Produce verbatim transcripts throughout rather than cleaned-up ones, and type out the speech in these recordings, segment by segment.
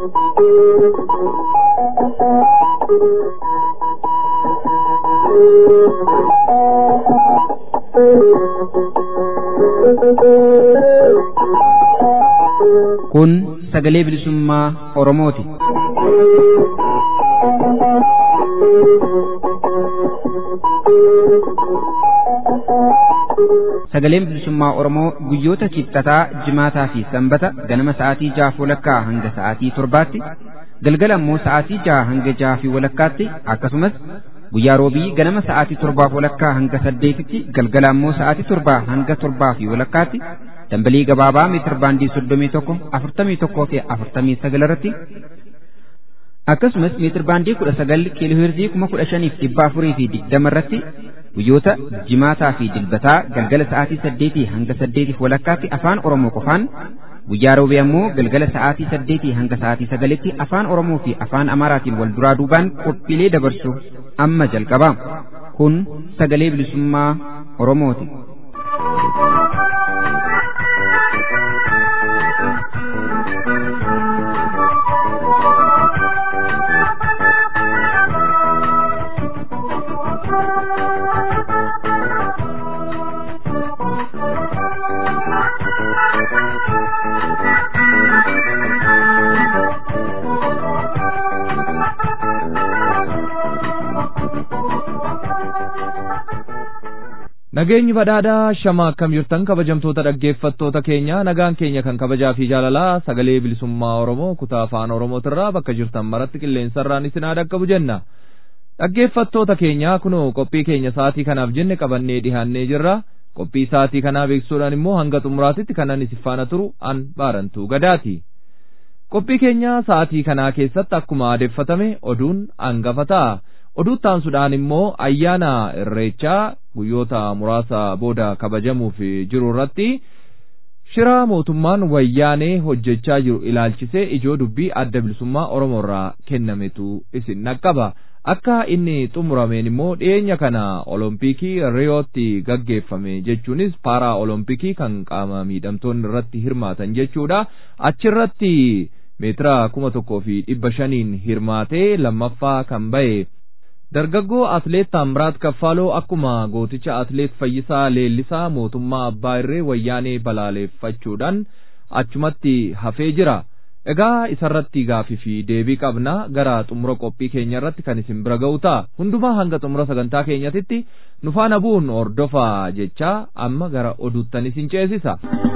Kun sagalee bilisummaa Oromooti. Sagaleen bilisummaa Oromoo guyyoota kibxataa, jimaataa fi sanbata ganama sa'aatii jaha walakkaa hanga sa'aatii torbaatti, galgala immoo sa'aatii jaha hanga jaha fi walakkaatti, akkasumas guyyaa roobii ganama sa'aatii torbaa walakkaa hanga saddeetitti, galgala immoo sa'aatii torbaa hanga torbaa fi walakkaatti dambalii gabaabaa meetir baandii soddomii tokko, afurtamii tokkoo fi afurtamii sagal irratti, akkasumas meetir baandii kudha sagal kiiloo heerzii kuma kudha shaniif dhibba afurii fi digdama irratti guyyoota jimaataa fi dilbataa galgala sa'aatii saddeetii hanga saddeetiif walakkaatti afaan Oromoo qofaan, guyyaa roobii ammoo galgala sa'aatii saddeetii hanga sa'aatii sagalitti afaan Oromoo fi afaan Amaaraatiin wal duraa duubaan qophiilee dabarsu amma jalqaba. Kun sagalee bilisummaa Oromooti. Nageenyi badhaadhaa shama akkam jirtan kabajamtoota dhaggeeffattoota keenya, nagaan keenya kan kabajaa fi jaalalaa sagalee bilisummaa Oromoo kutaa afaan Oromootirraa bakka jirtan maratti qilleensarraan isin haa dhaqqabu jenna. Dhaggeeffattoota keenya kunoo qophii keenya sa'aatii kanaaf jenne qabannee dhihaannee jirra. Qophii sa'aatii kanaa beeksisuudhaan immoo hanga xumuraatitti kanan isin faana turu an baarantuu gadaati. Qophii keenya sa'aatii kanaa keessatti akkuma aadeffatame oduun hangafa ta'a. Oduu taansuudhaan immoo ayyaana irreechaa guyyoota muraasa booda kabajamuuf jiru irratti shira mootummaan wayyaanee hojjechaa jiru ilaalchisee ijoo dubbii adda bilisummaa Oromoo irraa kennametu isin naqqaba. Akka inni xumurameen immoo dhiyeenya kana olompikii Riyootti gaggeeffame jechuunis paaraa olompikii kan qaama miidhamtoonni irratti hirmaatan jechuudha. Achirratti meetira kuma tokkoo fi dhibba shaniin hirmaatee lammaffaa kan ba'e dargaggoo atleet Taamiraat Kaffaaloo akkuma gooticha atleet Fayyisaa Leellisaa mootummaa abbaa irree wayyaanee balaaleeffachuudhaan achumatti hafee jira. Egaa isarratti gaafii fi deebii qabna gara xumura qophii keenya irratti kan isin bira ga'u ta'a. Hundumaa hanga xumura sagantaa keenyatitti nu faana bu'uun hordofaa jecha amma gara oduuttan isin ceesisa.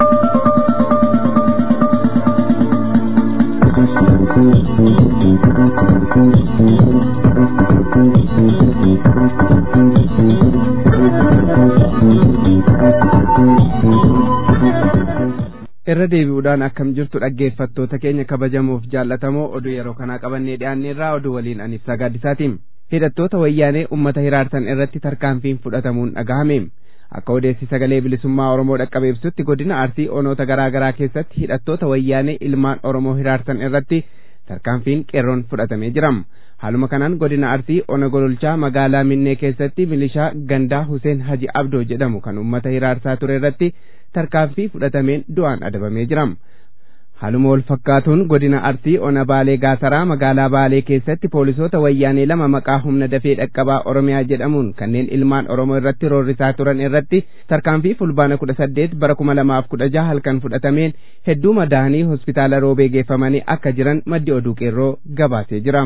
Irra deebi'uudhaan akkam jirtu dhaggeeffattoota keenya kabajamuuf jaallatamoo oduu yeroo kanaa qabannee dhiyaanneerraa oduu waliin ani Ibsaa Gaaddisaatiin. Hidhattoota wayyaanee uummata hiraarsan irratti tarkaanfiin fudhatamuun dhagahame. Akka odeessi sagalee bilisummaa Oromoo dhaqqabe ibsutti godina Arsii onoota garaa garaa keessatti hidhattoota wayyaanee ilmaan Oromoo hiraarsan irratti tarkaanfiin qeerroon fudhatamee jira. Haaluma kanaan godina Arsii ona gololchaa magaalaa Minnee keessatti milishaa gandaa Huseen Haji Abdoo jedhamu kan uummata hiraarsaa ture irratti tarkaanfii fudhatameen du'aan adabamee jira. Haaluma wal fakkaatuun godina Arsii ona Baalee Gaasaraa magaalaa Baalee keessatti poolisoota wayyaanee lama maqaa humna dafee dhaqqabaa Oromiyaa jedhamuun kanneen ilmaan Oromoo irratti roorrisaa turan irratti tarkaanfii fulbaana kudha saddeet bara kuma lamaaf kudha jaha halkan fudhatameen hedduu madaa'anii hospitaala Roobee geeffamanii akka jiran maddi oduu qeerroo gabaasee jira.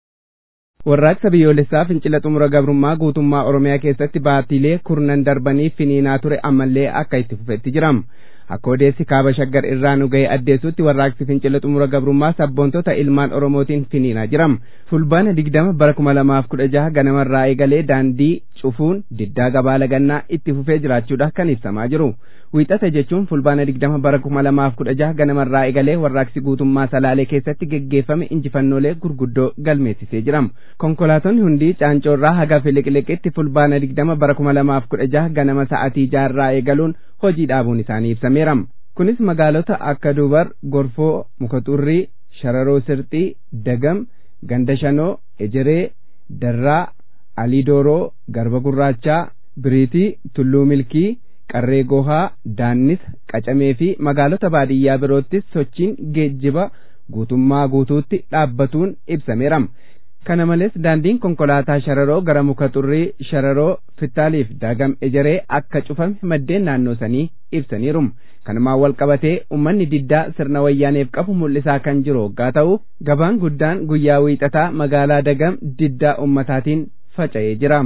Warraaqsa biyyoolessaa fincila xumura gabrummaa guutummaa Oromiyaa keessatti baatiilee kurnan darbanii finiinaa ture ammallee akka itti fufetti jira. Akka odeessi kaaba shaggar irraa nu ga'e addeessutti warraaqsi fincila xumura gabrummaa sabboontota ilmaan Oromootiin finiinaa jira. Fulbaana digdama bara kuma lamaaf kudha jaha ganamarraa eegalee daandii cufuun diddaa gabaa lagannaa itti fufee jiraachuudha kan ibsamaa jiru. Wiixata jechuun fulbaana digdama bara kuma lamaaf kudha jaha ganamarraa eegalee warraaqsi guutummaa Salaalee keessatti geggeeffame injifannoolee gurguddoo galmeessisee jira. Konkolaatonni hundi caancoorraa haga Filiqiliqitti fulbaana digdama bara kuma lamaaf kudha jaha ganama sa'aatii jaarraa eegaluun hojii dhaabuun isaanii ibsameera. Kunis magaalota akka Dubar, Gorfoo, Mukaxurrii, Shararoo Sirxii, Dagam, Gandashanoo, Ejeree, Darraa, Aliidooroo, Garba Gurraachaa, Biriitii, Tulluu Milkii, Qarree Gohaa, Daannis, Qacamee fi magaalota baadiyyaa biroottis sochiin geejjiba guutummaa guutuutti dhaabbatuun ibsameera. Kana malees daandiin konkolaataa Shararoo gara muka xurrii Shararoo Fittaaliif Daagam Ejeree akka cufame maddeen naannoo sanii ibsaniiru. Kanumaan wal qabatee ummanni diddaa sirna wayyaaneef qabu mul'isaa kan jiru hoggaa ta'u gabaan guddaan guyyaa wiixataa magaalaa Dagam diddaa ummataatiin faca'ee jira.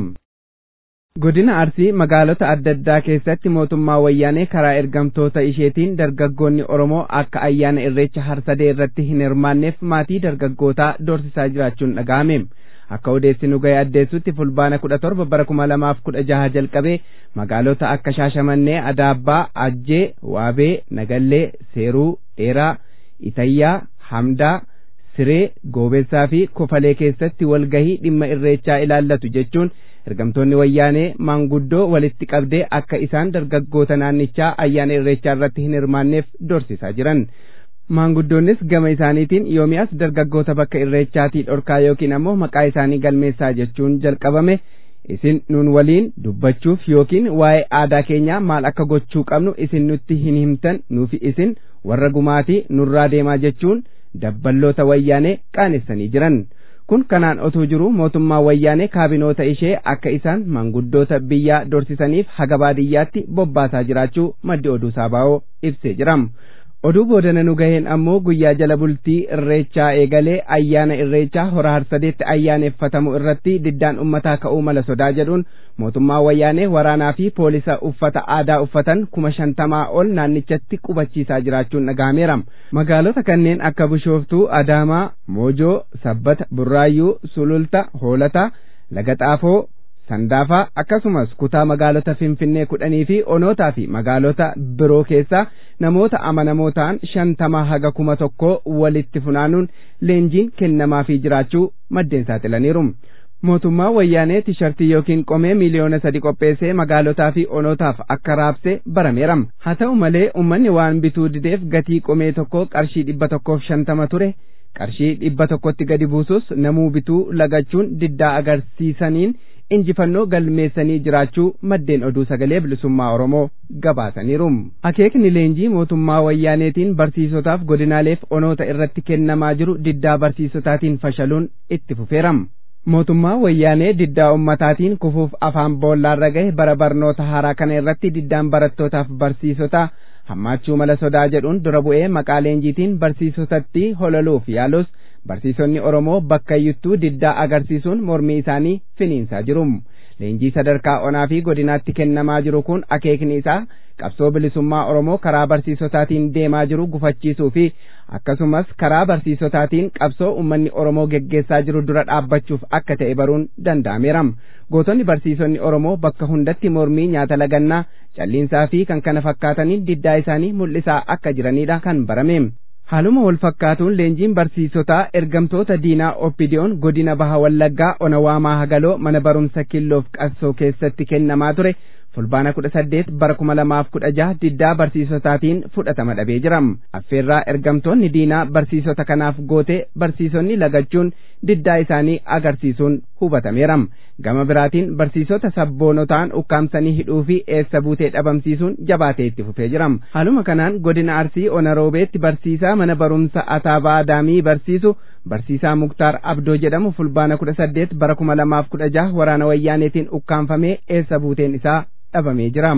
Godina Arsii magaalota adda addaa keessatti mootummaa wayyaanee karaa ergamtoota isheetiin dargaggoonni Oromoo akka ayyaana Irreecha Harsadee irratti hin hirmaanneef maatii dargaggootaa doorsisaa jiraachuun dhaga'ame. Akka odeessi nu ga'e addeessutti fulbaana kudha torba bara kuma lamaaf kudha jaha jalqabee magaalota akka Shaashamannee, Adaabbaa, Ajjee, Waabee, Nagallee, Seeruu, Dheeraa, Itayyaa, Hamdaa, Siree, Goobeessaa fi Kofalee keessatti walgahii dhimma Irreechaa ilaallatu jechuun ergamtoonni wayyaanee maanguddoo walitti qabdee akka isaan dargaggoota naannichaa ayyaana Irreechaa irratti hin hirmaanneef doorsisaa jiran. Maanguddoonnis gama isaaniitiin yoomiyaas dargaggoota bakka Irreechaatii dhorkaa yookiin ammoo maqaa isaanii galmeessaa jechuun jalqabame isin nuun waliin dubbachuuf yookiin waa'ee aadaa keenyaa maal akka gochuu qabnu isin nutti hin himtan nuufi isin warra gumaatii nurraa deemaa jechuun dabballoota wayyaanee qaanessanii jiran. Kun kanaan otuu jiru mootummaa wayyaanee kaabinoota ishee akka isaan maanguddoota biyyaa doorsisaniif haga baadiyyaatti bobbaasaa jiraachuu maddi oduu Saabaa'oo ibsee jira. Oduu boodana nu gaheen ammoo guyyaa jala bultii Irreechaa eegalee ayyaana Irreechaa hora Harsadeetti ayyaaneffatamu irratti diddaan ummataa ka'uu mala sodaa jedhuun mootummaa wayyaanee waraanaa fi poolisa uffata aadaa uffatan kuma shantamaa ol naannichatti qubachiisaa jiraachuun dhaga'ameera. Magaalota kanneen akka Bishooftuu, Adaamaa, Moojoo, Sabbata, Burraayyuu, Sululta, Hoolata, Lagaxaafoo, Sandaafaa akkasumas kutaa magaalota Finfinnee kudhanii fi onootaa fi magaalota biroo keessaa namoota amanamoo ta'an shantamaa haga kuma tokkoo walitti funaanuun leenjiin kennamaafii jiraachuu maddeen saaxilaniiru. Mootummaa wayyaanee tishartii yookiin qomee miliyoona sadi qopheessee magaalotaa fi onootaaf akka raabse barameera. Haa ta'u malee ummanni waan bituu dideef gatii qomee tokkoo qarshii dhibba tokkoof shantama ture. Qarshii dhibba tokkotti gadi buusus namuu bituu lagachuun diddaa agarsiisaniin injifannoo galmeessanii jiraachuu maddeen oduu sagalee bilisummaa Oromoo gabaasaniiru. Akeekni leenjii mootummaa wayyaaneetiin barsiisotaaf godinaaleef onoota irratti kennamaa jiru diddaa barsiisotaatiin fashaluun itti fufeera. Mootummaa wayyaanee diddaa ummataatiin kufuuf afaan boollaarra gahe bara barnoota haaraa kana irratti diddaan barattootaaf barsiisotaa hammaachuu mala sodaa jedhuun dura bu'ee maqaa leenjiitiin barsiisotatti hololuuf yaalus barsiisonni Oromoo bakka iyyattuu diddaa agarsiisuun mormii isaanii finiinsaa jiru. Leenjii sadarkaa onaa fi godinaatti kennamaa jiru kun akeekni isaa qabsoo bilisummaa Oromoo karaa barsiisotaatiin deemaa jiru gufachiisuu fi akkasumas karaa barsiisotaatiin qabsoo ummanni Oromoo geggeessaa jiru dura dhaabbachuuf akka ta'e baruun danda'ameera. Gootonni barsiisonni Oromoo bakka hundatti mormii nyaata lagannaa, calliinsaa fi kan kana fakkaataniin diddaa isaanii mul'isaa akka jiranidha kan barame. Haaluma wal fakkaatuun leenjiin barsiisotaa ergamtoota diinaa Oppidiyoon godina Baha Wallaggaa ona waamaa hagaloo mana barumsa Killoof Qassoo keessatti kennamaa ture fulbaana kudha saddeet bara kuma lamaaf kudha jaha diddaa barsiisotaatiin fudhatama dhabee jira. Affeerraa ergamtoonni diinaa barsiisota kanaaf goote barsiisonni lagachuun diddaa isaanii agarsiisuun hubatameera. Gama biraatiin barsiisota sabboonotaan ukkaamsanii hidhuu fi eessa buutee dhabamsiisuun jabaatee itti fufee jira. Haaluma kanaan godina Arsii ona Roobeetti barsiisaa mana barumsa Ataabaa Adaamii barsiisu barsiisaa Muktaar Abdoo jedhamu fulbaana kudha saddeet bara kuma lamaaf kudha jaha waraana wayyaaneetiin ukkaanfamee eessa buuteen isaa dhabamee jira.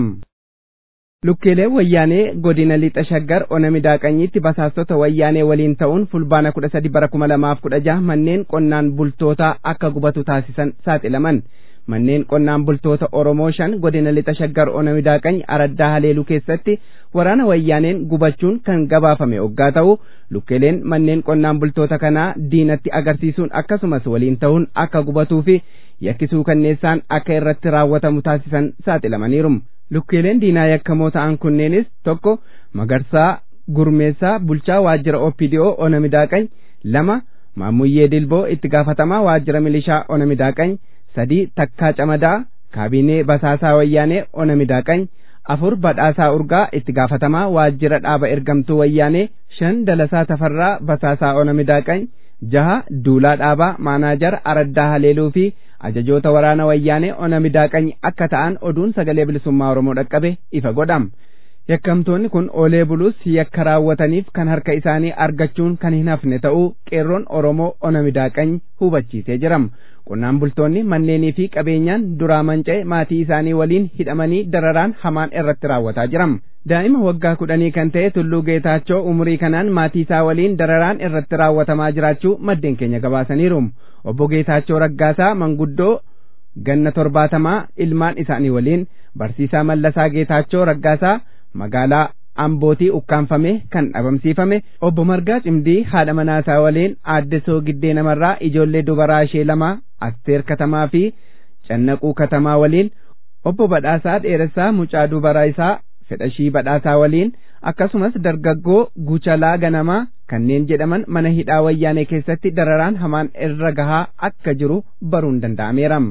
Lukkeeleen wayyaanee godina lixa shaggar ona midaaqanyiitti basaastota wayyaanee waliin ta'uun fulbaana kudha sadi bara kuma lamaaf kudha jaha manneen qonnaan bultootaa akka gubatu taasisan saaxilaman. Manneen qonnaan bultoota Oromoo shan godina lixa shaggar ona midaaqany araddaa haleeluu keessatti waraana wayyaaneen gubachuun kan gabaafame hoggaa ta'u lukkeeleen manneen qonnaan bultoota kanaa diinatti agarsiisuun akkasumas waliin ta'uun akka gubatuu fi yakkisuu kanneessaan akka irratti raawwatamu taasisan saaxilamaniiru. Lukkeeleen diinaa yakkamoo ta'an kunneenis tokko Magarsaa Gurmeessaa bulchaa waajjira Oppidiyoo ona midaaqany, lama Maamuyyee Dilboo itti gaafatamaa waajjira milishaa ona midaaqany, sadii Takkaa Camadaa kaabinee basaasaa wayyaanee ona midaaqany, afur Badhaasaa Urgaa itti gaafatamaa waajjira dhaaba ergamtuu wayyaanee, shan Dalasaa Tafarraa basaasaa ona midaaqany, jaha Duulaa Dhaabaa maanaajara araddaa haleeluu fi ajajoota waraana wayyaanee ona midaaqany akka ta'an oduun sagalee bilisummaa Oromoo dhaqqabe ifa godham. yakkamtoonni kun oolee bulus yakka raawwataniif kan harka isaanii argachuun kan hin hafne ta'uu qeerroon Oromoo Ona Midaaqany hubachiisee jira. Qonnaan bultoonni manneenii fi qabeenyaan duraa manca'e maatii isaanii waliin hidhamanii dararaan hamaan irratti raawwataa jira. Daa'ima waggaa kudhanii kan ta'e Tulluu Geetaachoo umurii kanaan maatii isaa waliin dararaan irratti raawwatamaa jiraachuu maddeen keenya gabaasaniiru. Obbo Geetaachoo Raggaasaa manguddoo ganna torbaatamaa ilmaan isaanii waliin barsiisaa Mallasaa Geetaachoo Raggaasaa magaalaa Ambootii ukkaanfame kan dhabamsiifame obbo Margaa Cimdii haadha manaasaa waliin aadde Soogiddee namarraa ijoollee dubaraa ishee lama Asteer Katamaa fi Cannaquu Katamaa waliin obbo Badhaasaa Dheeressaa mucaa dubaraa isaa Fedhashii Badhaasaa waliin akkasumas dargaggoo Guchalaa Ganamaa kanneen jedhaman mana hidhaa wayyaanee keessatti dararaan hamaan irra gahaa akka jiru baruun danda'ameera.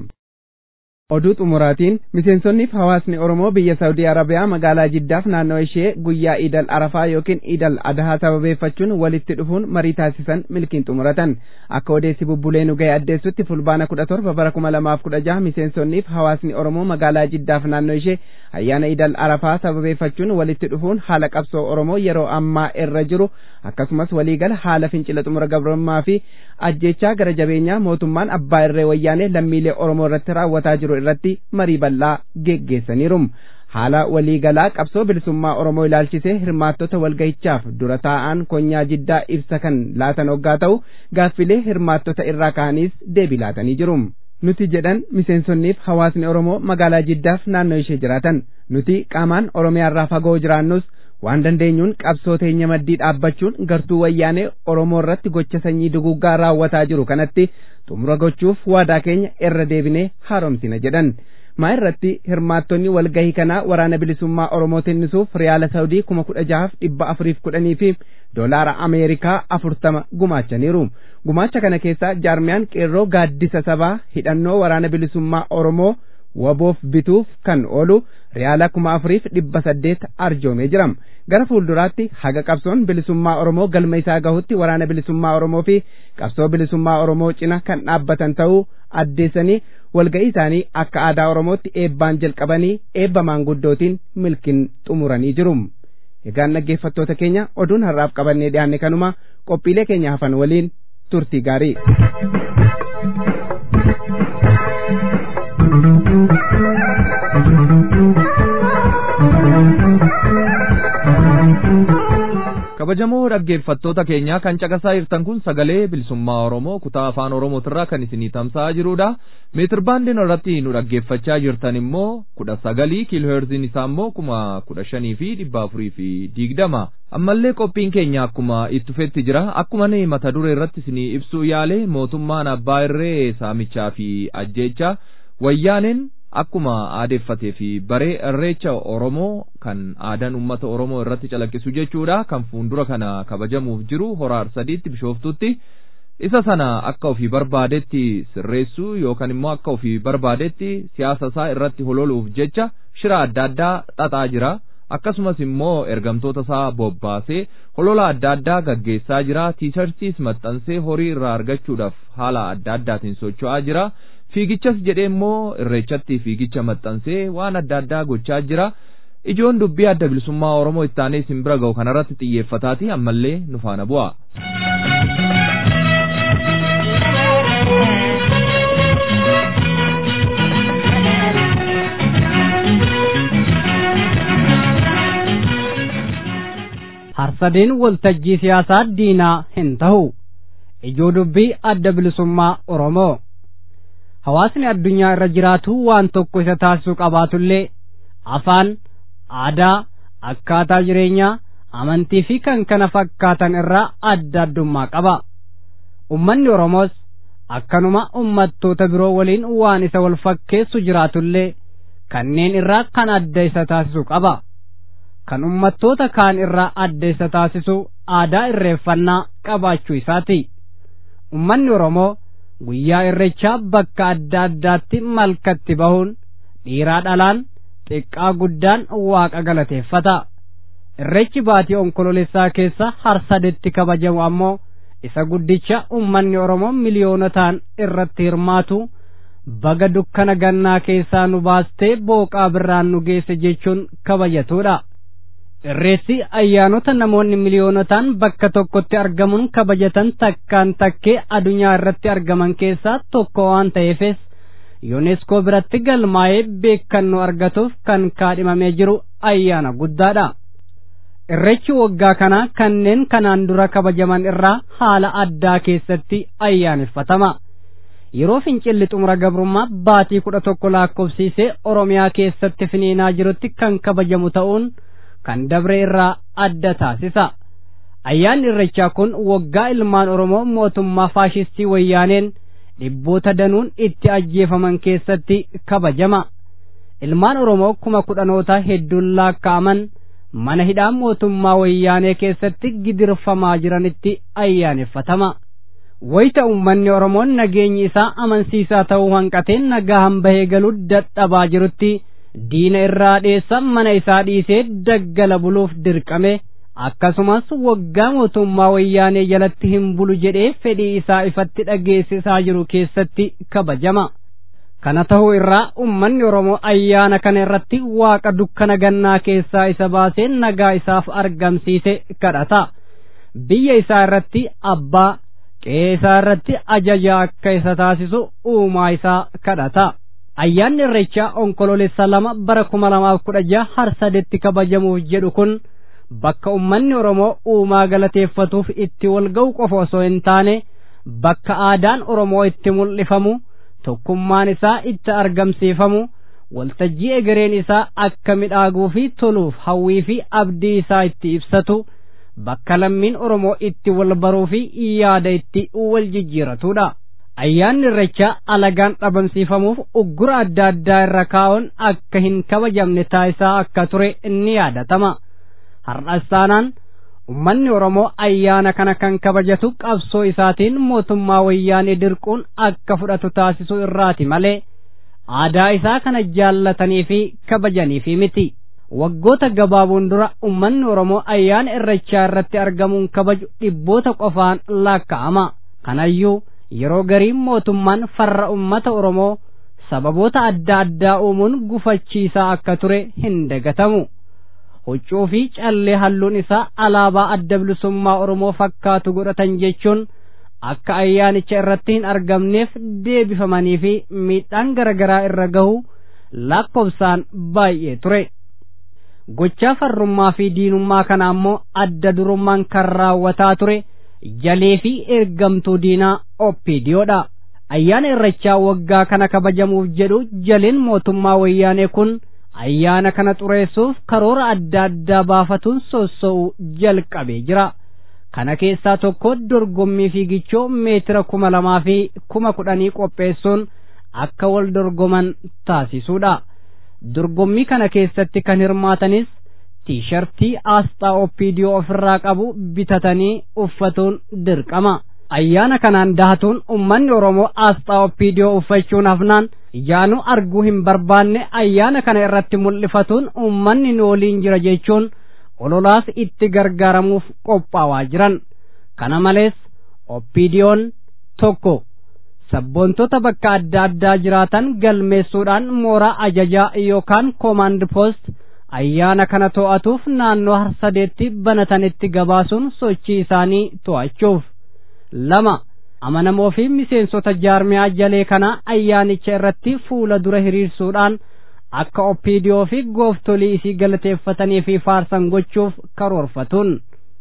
Oduu xumuraatiin miseensonniif hawaasni Oromoo biyya Saawudii Arabiyaa magaalaa Jiddaaf naannoo ishee guyyaa Iidal Arafaa yookiin Iidal Adhaa sababeeffachuun walitti dhufuun marii taasisan milkiin xumuratan. Akka odeessi bubbulee nu ga'e addeessutti fulbaana kudha torba bara kuma lamaaf kudha jaha miseensonniif hawaasni Oromoo magaalaa Jiddaaf naannoo ishee ayyaana Iidal Arafaa sababeeffachuun walitti dhufuun haala qabsoo Oromoo yeroo ammaa irra jiru akkasumas waliigala haala fincila xumura gabrummaa fi ajjechaa gara jabeenyaa mootummaan abbaa irree wayyaanee lammiilee Oromoo irratti raawwataa jiru irratti marii bal'aa geggeessaniiru. Haala waliigalaa qabsoo bilisummaa Oromoo ilaalchisee hirmaattota walgahichaaf dura taa'an konyaa Jiddaa ibsa kan laatan hoggaa ta'u gaaffilee hirmaattota irraa ka'aniis deebii laatanii jiru. Nuti jedhan miseensonniif hawaasni Oromoo magaalaa Jiddaaf naannoo ishee jiraatan nuti qaamaan Oromiyaarraa fagoo jiraannus waan dandeenyuun qabsoo teenya maddii dhaabbachuun gartuu wayyaanee Oromoo irratti gocha sanyii duguuggaa raawwataa jiru kanatti xumura gochuuf waadaa keenya irra deebinee haaromsina jedhan. Maa irratti hirmaattonni walgahii kanaa waraana bilisummaa Oromoo tinnisuuf riyaala Saawudii kuma kudha jahaaf dhibba afuriif kudhanii fi doolaara Ameerikaa afurtama gumaachaniiru. Gumaacha kana keessaa jaarmiyaan qeerroo gaaddisa sabaa hidhannoo waraana bilisummaa Oromoo waboof bituuf kan oolu riyaala kuma afuriif dhibba saddeet arjoomee jira. Gara fuulduraatti haga qabsoon bilisummaa Oromoo galma isaa gahutti waraana bilisummaa Oromoo fi qabsoo bilisummaa Oromoo cina kan dhaabbatan ta'uu addeessanii walga'ii isaanii akka aadaa Oromootti eebbaan jalqabanii eebba maanguddootiin milkin xumuranii jiru. Egaan dhaggeeffattoota keenya oduun har'aaf qabannee dhiyaanne kanuma qophiilee keenya hafan waliin turtii gaarii. Kabajamoo dhaggeeffattoota keenyaa kan caqasaa jirtan kun sagalee bilisummaa Oromoo kutaa afaan Oromootirraa kan isinii tamsa'aa jirudha. Meetir baandiin irratti nu dhaggeeffachaa jirtan immoo kudha sagalii kiilooherziin isaa immoo kuma kudha shanii fi dhibba afurii fi digdama. Ammallee qophiin keenya akkuma itti fufetti jira. Akkuma ni mata duree irratti isinii ibsuu yaale mootummaan abbaa irree saamichaa fi ajjeechaa wayyaaneen akkuma aadeeffatee fi baree irreecha Oromoo kan aadaan uummata Oromoo irratti calaqqisu jechuudha kan fuuldura kana kabajamuuf jiru hora Arsadiitti Bishooftutti isa sana akka ofii barbaadetti sirreessuu yookaan immoo akka ofii barbaadetti siyaasa isaa irratti hololuuf jecha shira adda addaa xaxaa jira. Akkasumas immoo ergamtoota isaa bobbaasee holola adda addaa gaggeessaa jira. Tiishartiis maxxansee horii irraa argachuudhaaf haala adda addaatiin socho'aa jira. Fiigichas jedhee immoo irreechatti fiigicha maxxansee waan adda addaa gochaa jira. Ijoon dubbii adda bilisummaa Oromoo ittaanee isin bira ga'u kanarratti xiyyeeffataati ammallee nu faana bu'a. Harsadeen waltajjii siyaasaa diinaa hin ta'u. Ijoo dubbii adda bilisummaa Oromoo. Hawaasni addunyaa irra jiraatu waan tokko isa taasisuu qabaatullee afaan, aadaa, akkaataa jireenyaa, amantii fi kan kana fakkaatan irraa adda addummaa qaba. Ummanni Oromoos akkanuma ummattoota biroo waliin waan isa wal fakkeessu jiraatullee kanneen irraa kan adda isa taasisu qaba. Kan ummattoota kaan irraa adda isa taasisu aadaa irreeffannaa qabaachuu isaati. Ummanni Oromoo guyyaa irreechaa bakka adda addaatti malkatti bahuun dhiiraa dhalaan xiqqaa guddaan waaqa galateeffata. Irreechi baatii onkololeessaa keessa harsadetti kabajamu ammoo isa guddicha ummanni Oromoo miliyoonotaan irratti hirmaatu baga dukkana gannaa keessaa nu baastee booqaa birraan nu geesse jechuun kabajatudha. irreessi ayyaanota namoonni miliyoonotaan bakka tokkotti argamuun kabajatan takkaan takkee addunyaa irratti argaman keessaa tokko waan ta'eefis yuuneeskoo biratti galmaa'ee beekannoo argatuuf kan kaadhimamee jiru ayyaana guddaadha. Irreechi waggaa kanaa kanneen kanaan dura kabajaman irraa haala addaa keessatti ayyaaneffatama. Yeroo fincilli xumura gabrummaa baatii kudha tokko lakkoofsiisee Oromiyaa keessatti finiinaa jirutti kan kabajamu ta'uun kan dabre irraa adda taasisa. Ayyaanni irreechaa kun waggaa ilmaan Oromoo mootummaa faashistii wayyaaneen dhibboota danuun itti ajjeefaman keessatti kabajama. Ilmaan Oromoo kuma kudhanoota hedduun lakkaa'aman mana hidhaa mootummaa wayyaanee keessatti gidirfamaa jiranitti ayyaaneffatama. Wayita uummanni Oromoo nageenyi isaa amansiisaa ta'uu hanqateen nagaan bahee galuu dadhabaa jirutti diina irraa dheessa mana isaa dhiisee daggala buluuf dirqame, akkasumas waggaa mootummaa wayyaanee jalatti hin bulu jedhee fedhii isaa ifatti dhageessisaa jiru keessatti kabajama. Kana ta'uu irraa uummanni Oromoo ayyaana kana irratti waaqa dukkana gannaa keessaa isa baasee nagaa isaaf argamsiise kadhata. Biyya isaa irratti abbaa, qe'ee isaa irratti ajaja akka isa taasisu uumaa isaa kadhata. Ayyaanni irreechaa onkoloolessa lama bara kuma lamaaf kudha jaha harsadetti kabajamuuf jedhu kun bakka uummanni Oromoo uumaa galateeffatuuf itti wal ga'u qofa osoo hin taane bakka aadaan Oromoo itti mul'ifamu, tokkummaan isaa itti argamsiifamu, waltajjii egereen isaa akka midhaaguu fi toluuf hawwii fi abdii isaa itti ibsatu, bakka lammiin Oromoo itti wal baruu fi yaada itti wal jijjiiratudha. Ayyaanni irreechaa alagaan dhabamsiifamuuf uggura adda addaa irra kaa'uun akka hin kabajamne taasisaa akka ture ni yaadatama. Har'as taanaan ummanni Oromoo ayyaana kana kan kabajatu qabsoo isaatiin mootummaa wayyaanee dirquun akka fudhatu taasisuu irraati malee aadaa isaa kana jaallatanii fi kabajanii fi miti. Waggoota gabaaboon dura ummanni Oromoo ayyaana irreechaa irratti argamuun kabaju dhibboota qofaan lakkaa'ama. Kanayyuu yeroo garii mootummaan farra ummata Oromoo sababoota adda addaa uumuun gufachiisaa akka ture hin dagatamu. Huccuu fi callee halluun isaa alaabaa adda bilisummaa Oromoo fakkaatu godhatan jechuun akka ayyaanicha irratti hin argamneef deebifamanii fi miidhaan garaagaraa irra gahu lakkoofsaan baay'ee ture. Gochaa farrummaa fi diinummaa kana ammoo adda durummaan kan raawwataa ture jalee fi ergamtuu diinaa Oppiidiyoodha. Ayyaana irreechaa waggaa kana kabajamuuf jedhu jaleen mootummaa wayyaanee kun ayyaana kana xureessuuf karoora adda addaa baafatuun sossoo'uu jalqabee jira. Kana keessaa tokko dorgommii fiigichoo meetira kuma lamaa fi kuma kudhanii qopheessuun akka wal dorgoman taasisuudha. Dorgommii kana keessatti kan hirmaatanis tiishartii aasxaa Oppiidiyoo ofirraa qabu bitatanii uffatuun dirqama. Ayyaana kanaan dahatuun ummanni Oromoo aasxaa Oppiidiyoo uffachuun hafnaan ijaanuu arguu hin barbaanne ayyaana kana irratti mul'ifatuun ummanni nu waliin jira jechuun ololaas itti gargaaramuuf qophaa'aa jiran. Kana malees Oppiidiyoon tokko sabboontota bakka adda addaa jiraatan galmeessuudhaan mooraa ajajaa yookaan koomaand poost ayyaana kana to'atuuf naannoo harsadeetti banatanitti gabaasuun sochii isaanii to'achuuf. Lama amanamoo fi miseensota jaarmiyaa jalee kana ayyaanicha irratti fuula dura hiriirsuudhaan akka Oppiidiyoo fi gooftolii isii galateeffatanii fi faarsan gochuuf karoorfatuun.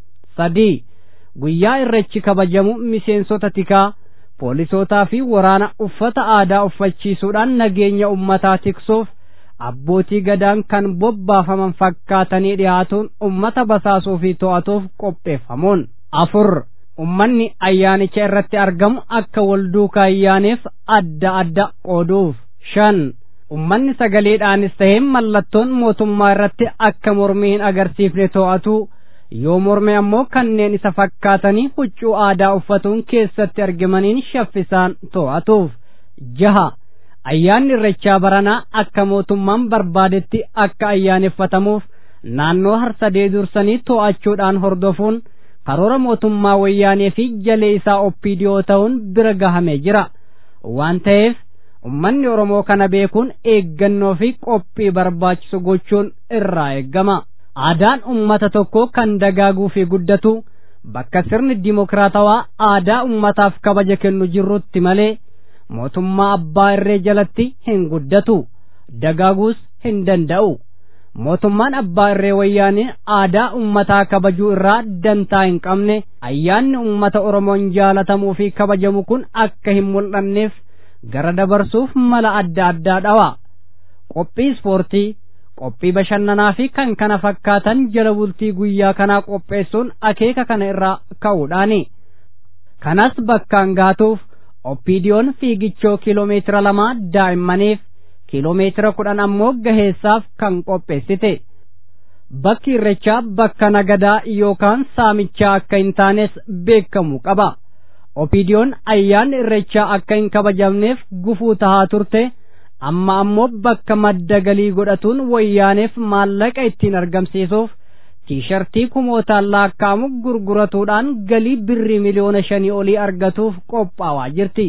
Sadii guyyaa irreechi kabajamu miseensota tikaa, poolisootaa fi waraana uffata aadaa uffachiisuudhaan nageenya ummataa tiksuuf abbootii gadaan kan bobbaafaman fakkaatanii dhiyaatuun ummata basaasuu fi to'atuuf qopheeffamuun. Afur ummanni ayyaanicha irratti argamu akka wal duukaa ayyaaneef adda adda qooduuf. Shan ummanni sagaleedhaanis ta'ee mallattoon mootummaa irratti akka mormii hin agarsiifne to'atu, yoo morme ammoo kanneen isa fakkaatanii huccuu aadaa uffatuun keessatti argamaniin shaffisaan to'atuuf. Jaha ayyaanni irreechaa baranaa akka mootummaan barbaadetti akka ayyaaneffatamuuf naannoo harsadee dursanii to'achuudhaan hordofuun karoora mootummaa wayyaanee fi jalee isaa Oppiidiyoo ta'uun bira gahamee jira. Waan ta'eef ummanni Oromoo kana beekuun eeggannoo fi qophii barbaachisu gochuun irraa eeggama. aadaan ummata tokko kan dagaaguu fi guddatu bakka sirni dimokiraatawaa aadaa ummataaf kabaja kennu jirrutti malee mootummaa abbaa irree jalatti hin guddatu, dagaaguus hin danda'u. mootummaan abbaa irree wayyaanee aadaa ummataa kabajuu irraa dantaa hin qabne ayyaanni ummata Oromoon jaalatamuu fi kabajamu kun akka hin mul'anneef gara dabarsuuf mala adda addaa dhawa. Qophii ispoortii, qophii bashannanaa fi kan kana fakkaatan jala bultii guyyaa kanaa qopheessuun akeeka kana irraa ka'uudhaani. Kanas bakkaan gaatuuf oppiidiyoon fiigichoo kiiloomeetira lamaa daa'immaniif kiiloomeetira kudhan ammoo gaheessaaf kan qopheessite. Bakki irrechaa bakka nagadaa yookaan saamichaa akka hin taanes beekamuu qaba. Oppiidiyoon ayyaanni irrechaa akka hin kabajamneef gufuu tahaa turte, amma ammoo bakka madda galii godhatuun wayyaaneef maallaqa ittiin argamsiisuuf tiishartii kumootaan lakkaa'amu gurguratuudhaan galii birrii miliyoona shanii olii argatuuf qophaa'aa jirti.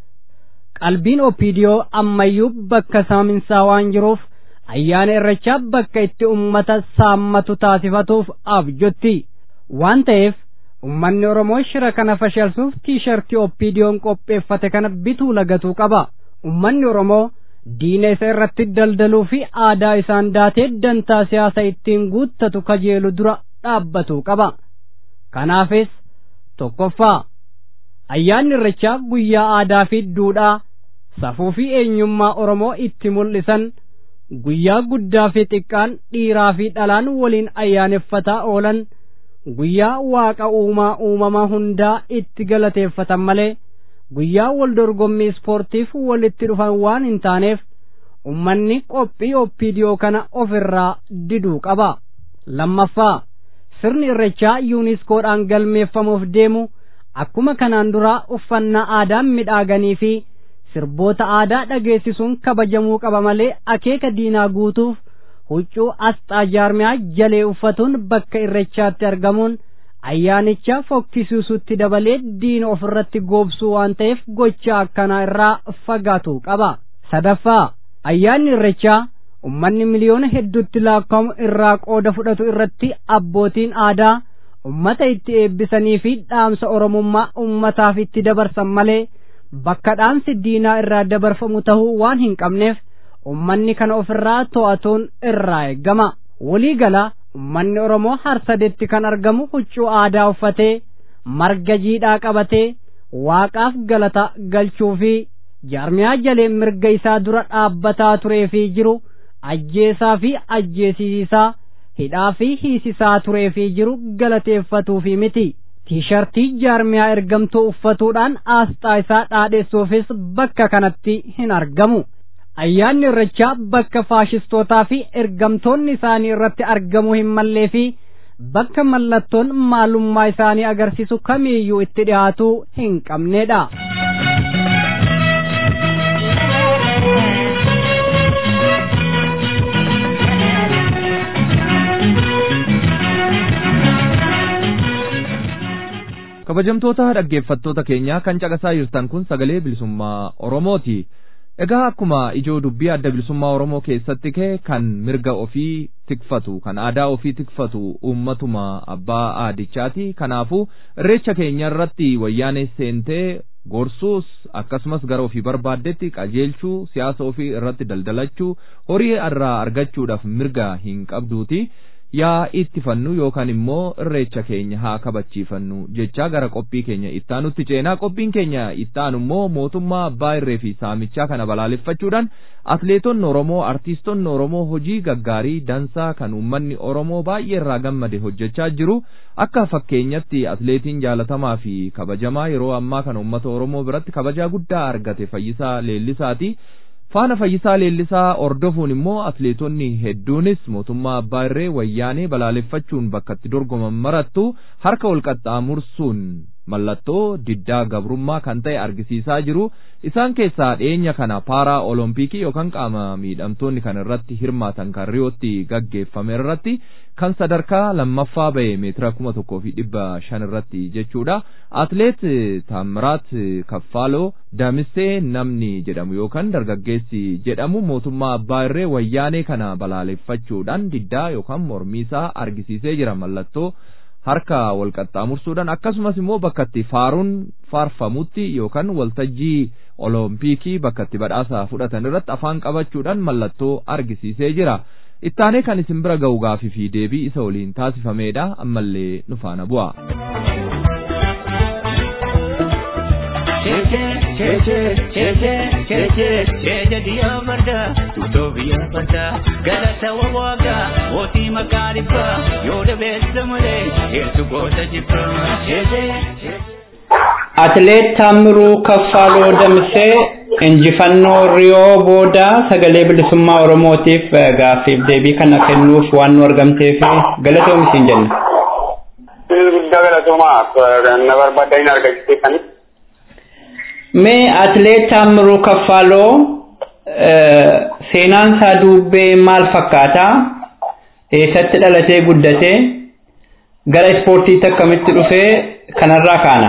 Qalbiin oppiidiyoo ammayyuu bakka saaminsaa waan jiruuf ayyaana irrechaa bakka itti ummata saammatu taasifatuuf abjotti waan ta'eef ummanni Oromoo shira kana fashalsuuf tiishartii oppiidiyoon qopheeffate kana bituu lagatuu qaba. Ummanni Oromoo diina isa irratti daldaluu fi aadaa isaan daatee dantaa siyaasa ittiin guuttatu kajeelu dura dhaabbatuu qaba. Kanaafis tokkoffaa ayyaanni irrechaa guyyaa aadaa fi duudhaa safuu fi eenyummaa Oromoo itti mul'isan guyyaa guddaa fi xiqqaan dhiiraa fi dhalaan waliin ayyaaneffataa oolan guyyaa waaqa uumaa uumamaa hundaa itti galateeffatan malee guyyaa wal dorgommii ispoortiif walitti dhufan waan hin taaneef ummanni qophii oppiidiyoo kana ofirraa diduu qaba. Lammaffaa sirni irrechaa yuuniskoodhaan galmeeffamuuf deemu akkuma kanaan duraa uffannaa aadaan midhaaganii fi sirboota aadaa dhageessisuun kabajamuu qaba malee akeeka diinaa guutuuf huccuu asxaa jaarmiyaa jalee uffatuun bakka irrechaatti argamuun ayyaanicha fokkisiisutti dabalee diina ofirratti goobsuu waan ta'eef gocha akkanaa irraa fagaatuu qaba. Sadaffaa ayyaanni irrechaa ummanni miliyoona hedduutti lakkaa'amu irraa qooda fudhatu irratti abbootiin aadaa ummata itti eebbisanii fi dhaamsa oromummaa ummataaf itti dabarsan malee bakka dhaamsi diinaa irraa dabarfamu tahuu waan hin qabneef ummanni kana ofirraa to'atuun irraa eeggama. Walii gala ummanni Oromoo harsadetti kan argamu huccuu aadaa uffatee marga jiidhaa qabatee waaqaaf galata galchuu fi jaarmiyaa jalee mirga isaa dura dhaabbataa turee fi jiru ajjeesaa fi ajjeesiisaa hidhaa fi hiisisaa turee fi jiru galateeffatuu fi miti. Tiishartii jaarmiyaa ergamtuu uffatuudhaan aasxaa isaa dhaadheessuufis bakka kanatti hin argamu. Ayyaanni irrechaa bakka faashistootaa fi ergamtoonni isaanii irratti argamuu hin mallee fi bakka mallattoon maalummaa isaanii agarsiisu kamiiyyuu itti dhiyaatuu hin qabnedha. Kabajamtoota dhaggeeffattoota keenyaa kan caqasaa jirtan kun sagalee bilisummaa Oromooti. Egaa akkuma ijoo dubbii adda bilisummaa Oromoo keessatti ka'e kan mirga ofii tikfatu kan aadaa ofii tikfatu uummatuma abbaa aadichaati. Kanaafuu irreecha keenya irratti wayyaanee seentee gorsuus akkasumas gara ofii barbaaddetti qajeelchuu siyaasa ofii irratti daldalachuu horii irraa argachuudhaaf mirga hin qabduuti. Yaa itti fannu yookaan immoo irreecha keenya haa kabachiifannu jechaa gara qophii keenya ittaanutti ceenaa. Qophiin keenya ittaanu immoo mootummaa abbaa irree fi saamichaa kana balaaleffachuudhaan atleetonni Oromoo artiistonni Oromoo hojii gaggaarii dansaa kan uummanni Oromoo baay'ee irraa gammade hojjechaa jiru. Akka fakkeenyatti atleetiin jaalatamaa fi kabajamaa yeroo ammaa kana uummata Oromoo biratti kabajaa guddaa argate Fayyisaa Leellisaati. Faana Fayyisaa Leellisaa ordofuun immoo atleetonni hedduunis mootummaa abbaa irree wayyaanee balaaleffachuun bakka itti dorgoman marattu harka wal qaxxaamursuun mallattoo diddaa gabrummaa kan ta'e argisiisaa jiru. Isaan keessaa dhiyeenya kana paaraa olompikii yookaan qaama miidhamtoonni kan irratti hirmaatan kan Riyootti gaggeeffame irratti kan sadarkaa lammaffaa ba'e meetira kuma tokkoo fi dhibba shan irratti jechuudha. Atleet Taamiraat Kaffaaloo Damissee namni jedhamu yookaan dargaggeessi jedhamu mootummaa abbaa irree wayyaanee kana balaaleffachuudhaan diddaa yookaan mormii isaa argisiisee jira mallattoo harka wal qaxxaamursuudhaan akkasumas immoo bakka itti faaruun faarfamutti yookaan waltajjii olompikii bakka itti badhaasa fudhatan irratti afaan qabachuudhaan mallattoo argisiisee jira. Ittaanee kan isin bira ga'u gaafii fi deebii isa waliin taasifameedha ammallee nu faana bu'a. Cheche cheche cheche cheche dia marda utopia pada galata wawaga oti makaripa yode besamule etu gota jipa cheche Atleet Taamiruu Kaffaaloo Damissee injifannoo Riyoo booda sagalee bilisummaa Oromootiif gaafiif deebii kana kennuuf waan nu argamteef galatoomi siin jenna. Galatoomaa na barbaadanii argachiisan. Mee Atleet Taamiruu Kaffaaloo seenaan isaa dubbee maal fakkaata? Eessatti dhalatee guddatee gara ispoortiitti akkamitti dhufee kanarraa kaana?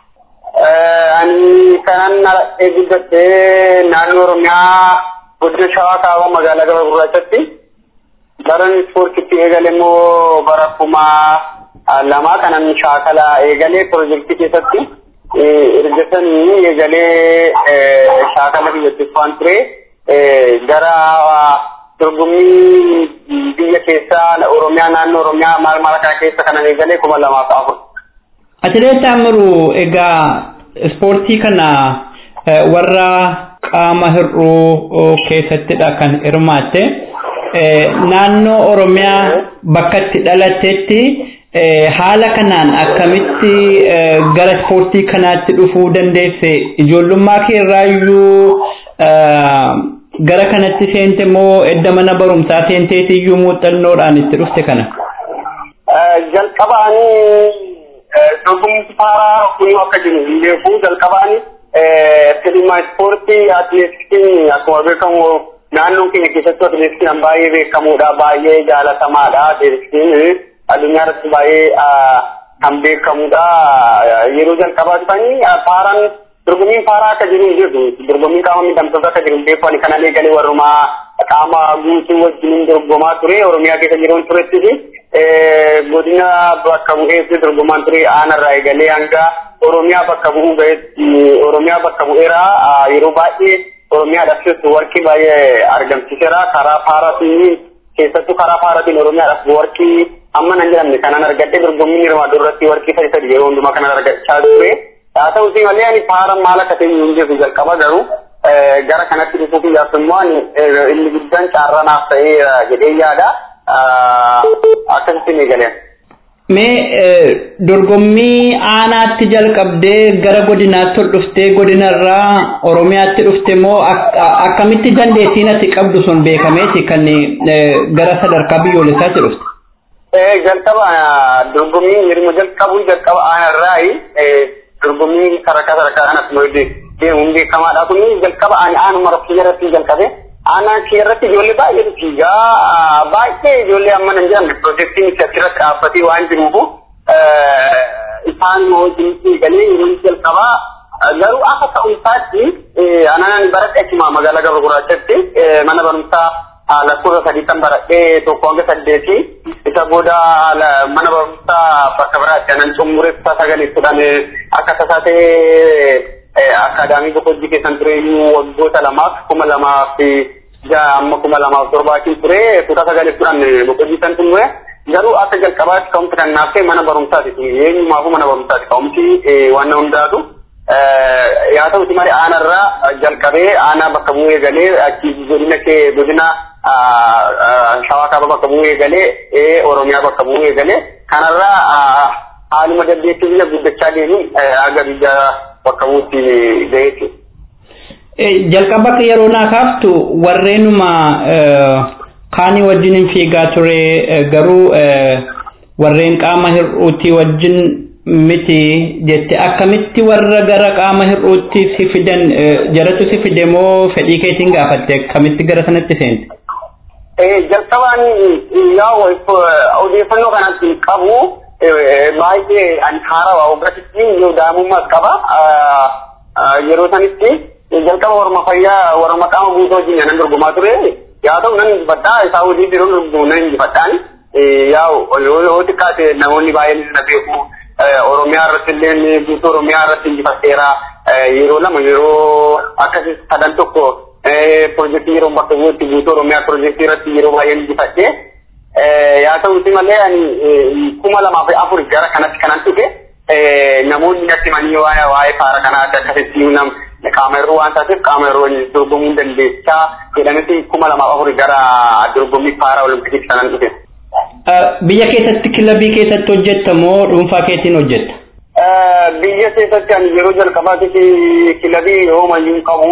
Ani kanan dhalatee guddatee naannoo Oromiyaa godina Shawaa Kaabaa magaalaa Gabaa Gurraachatti baran ispoortiitti eegale immoo bara kuma lamaa kanan shaakala eegalee piroojeektii keessatti ergasanii eegalee shaakala biyyattiif waan ture gara dorgommii biyya keessaa Oromiyaa naannoo Oromiyaa maal maal akka keessa kanan eegalee kuma lamaaf afur. Atleet Taamiruu egaa ispoortii kana warra qaama hir'uu keessattidha kan hirmaatte naannoo Oromiyaa bakka itti dhalatetti haala kanaan akkamitti gara ispoortii kanaatti dhufuu dandeesse ijoollummaa kee irraayyuu gara kanatti seente moo edda mana barumsaa seenteetiyyuu muuxannoodhaan itti dhufte kana? Jalqabaanii dorgommii paaraa kun akka jiru beeku jalqabaanii fedhima ispoortii atileetiksiin akkuma beekamu naannoon keenya keessatti atileetiksiin baay'ee beekamuudha baay'ee jaalatamaadha atileetiksiin addunyaa irratti baay'ee kan beekamuudha yeroo jalqabaa dhufanii paaraan dorgommiin paaraa akka jiru jiru dorgommiin qaama miidhamtoota akka jiru beeku ani kanan eegalee warrumaa qaama guutuu wajjin dorgomaa ture Oromiyaa keessa jiruun turetti godina bakka bu'eetti dorgomaan ture aanarraa eegalee hanga Oromiyaa bakka bu'uu ga'etti Oromiyaa bakka bu'eera yeroo baay'ee Oromiyaadhaaf warqii baay'ee argamsiiseera karaa paaraatiin keessattuu karaa paaraatiin Oromiyaadhaaf warqii amma nan jedhamne kanan argadhe dorgommiin hirmaatu irratti warqii sadi sadi yeroo hundumaa kanan argachaa ture haa ta'uutii malee ani paaraan maal akka ta'e hin beeku jalqaba garuu gara kanatti dhufuu kiyyaaf immoo inni guddaan carraa naaf ta'eera jedhee yaada akkasitti eegaleen. Mee dorgommii aanaatti jalqabdee gara godinaatti ol dhuftee godinarraa Oromiyaatti dhufte moo akkamitti dandeettiin ati qabdu sun beekameeti kan gara sadarkaa biyyoolessaatti dhufte? Jalqaba dorgommii yeroo jalqabu jalqaba aanarraa dorgommii sadarkaa sadarkaa kanas deemuun beekamaadha kun jalqaba ani aanuma irratti jalqabe. Aanaan irratti ijoollee baay'ee fiigaa baay'ee ijoollee amma nan jedhamne piroojeektiin achirratti dhaabbatee waan jiruufu isaan wajjin fiiganii yeroo jalqabaa garuu akka ta'umsaatti anaan baradhe achuma magaalaa Gabra Gurraachatti mana barumsaa lakkoofsa sadii kan baradhee tokko hanga saddeeti isa booda mana barumsaa bakka biraatti anan xumuree kutaa sagaleessuudhaan akka tasaa ta'ee akaadaamii boqojjii keessan ture waggoota lamaaf kuma lamaaf amma kuma lamaaf torbaatiin ture kutaa sagaleessuudhaan boqojjii kan ture garuu akka jalqabaatti ka'umsi kan naaf ta'e mana barumsaati eenyumaafuu mana barumsaati ka'umsi waan hundaatu yaa ta'uti malee aanarraa jalqabee aanaa bakka bu'ee galee achi godina kee godina Shawaa Kaabaa bakka bu'ee galee Oromiyaa bakka bu'ee galee kanarraa haaluma dandeettii biyya guddachaa deemuun aga biyya bakka bu'uutti ga'eetti. Jalqaba yeroo naa kaaftu warreenuma kaanii wajjin fiigaa ture garuu warreen qaama hir'uutii wajjin miti jette akkamitti warra gara qaama hir'uutti si fidan jaratu si fide moo fedhii keetiin gaafatte akkamitti gara sanatti seente? Jalqabaan yaa odeeffannoo kanatti qabu baay'ee ani haarawaa oggatitti yoo daa'imummaas qaba yeroo sanitti jalqaba warma fayyaa warma qaama guutuu wajjin nan dorgomaa ture yaa ta'u nan injifadhaa isaa hojii jiru nan injifadhaan yaa yoo xiqqaate namoonni baay'een na beeku Oromiyaa irratti illee guutuu Oromiyaa irratti injifadheera yeroo lama yeroo akkasii sadan tokko projektii yeroo bakka bu'uutti guutuu Oromiyaa projektii irratti yeroo baay'een injifadhee yaa ta'uuti malee ani kuma lamaa fi afur gara kanatti kanan dhufe namoonni natti manii waa'ee waa'ee faara kanaa akkasitti nam qaama irruu waan taateef qaama irruu dorgomuu dandeessaa jedhanitti kuma lamaa afur gara dorgommii faara olompikii kanan dhufe. Biyya keessatti kilabii keessatti hojjetta moo dhuunfaa keetiin hojjetta? Biyya keessatti ani yeroo jalqabaatitti kilabii hoomayyuu qabu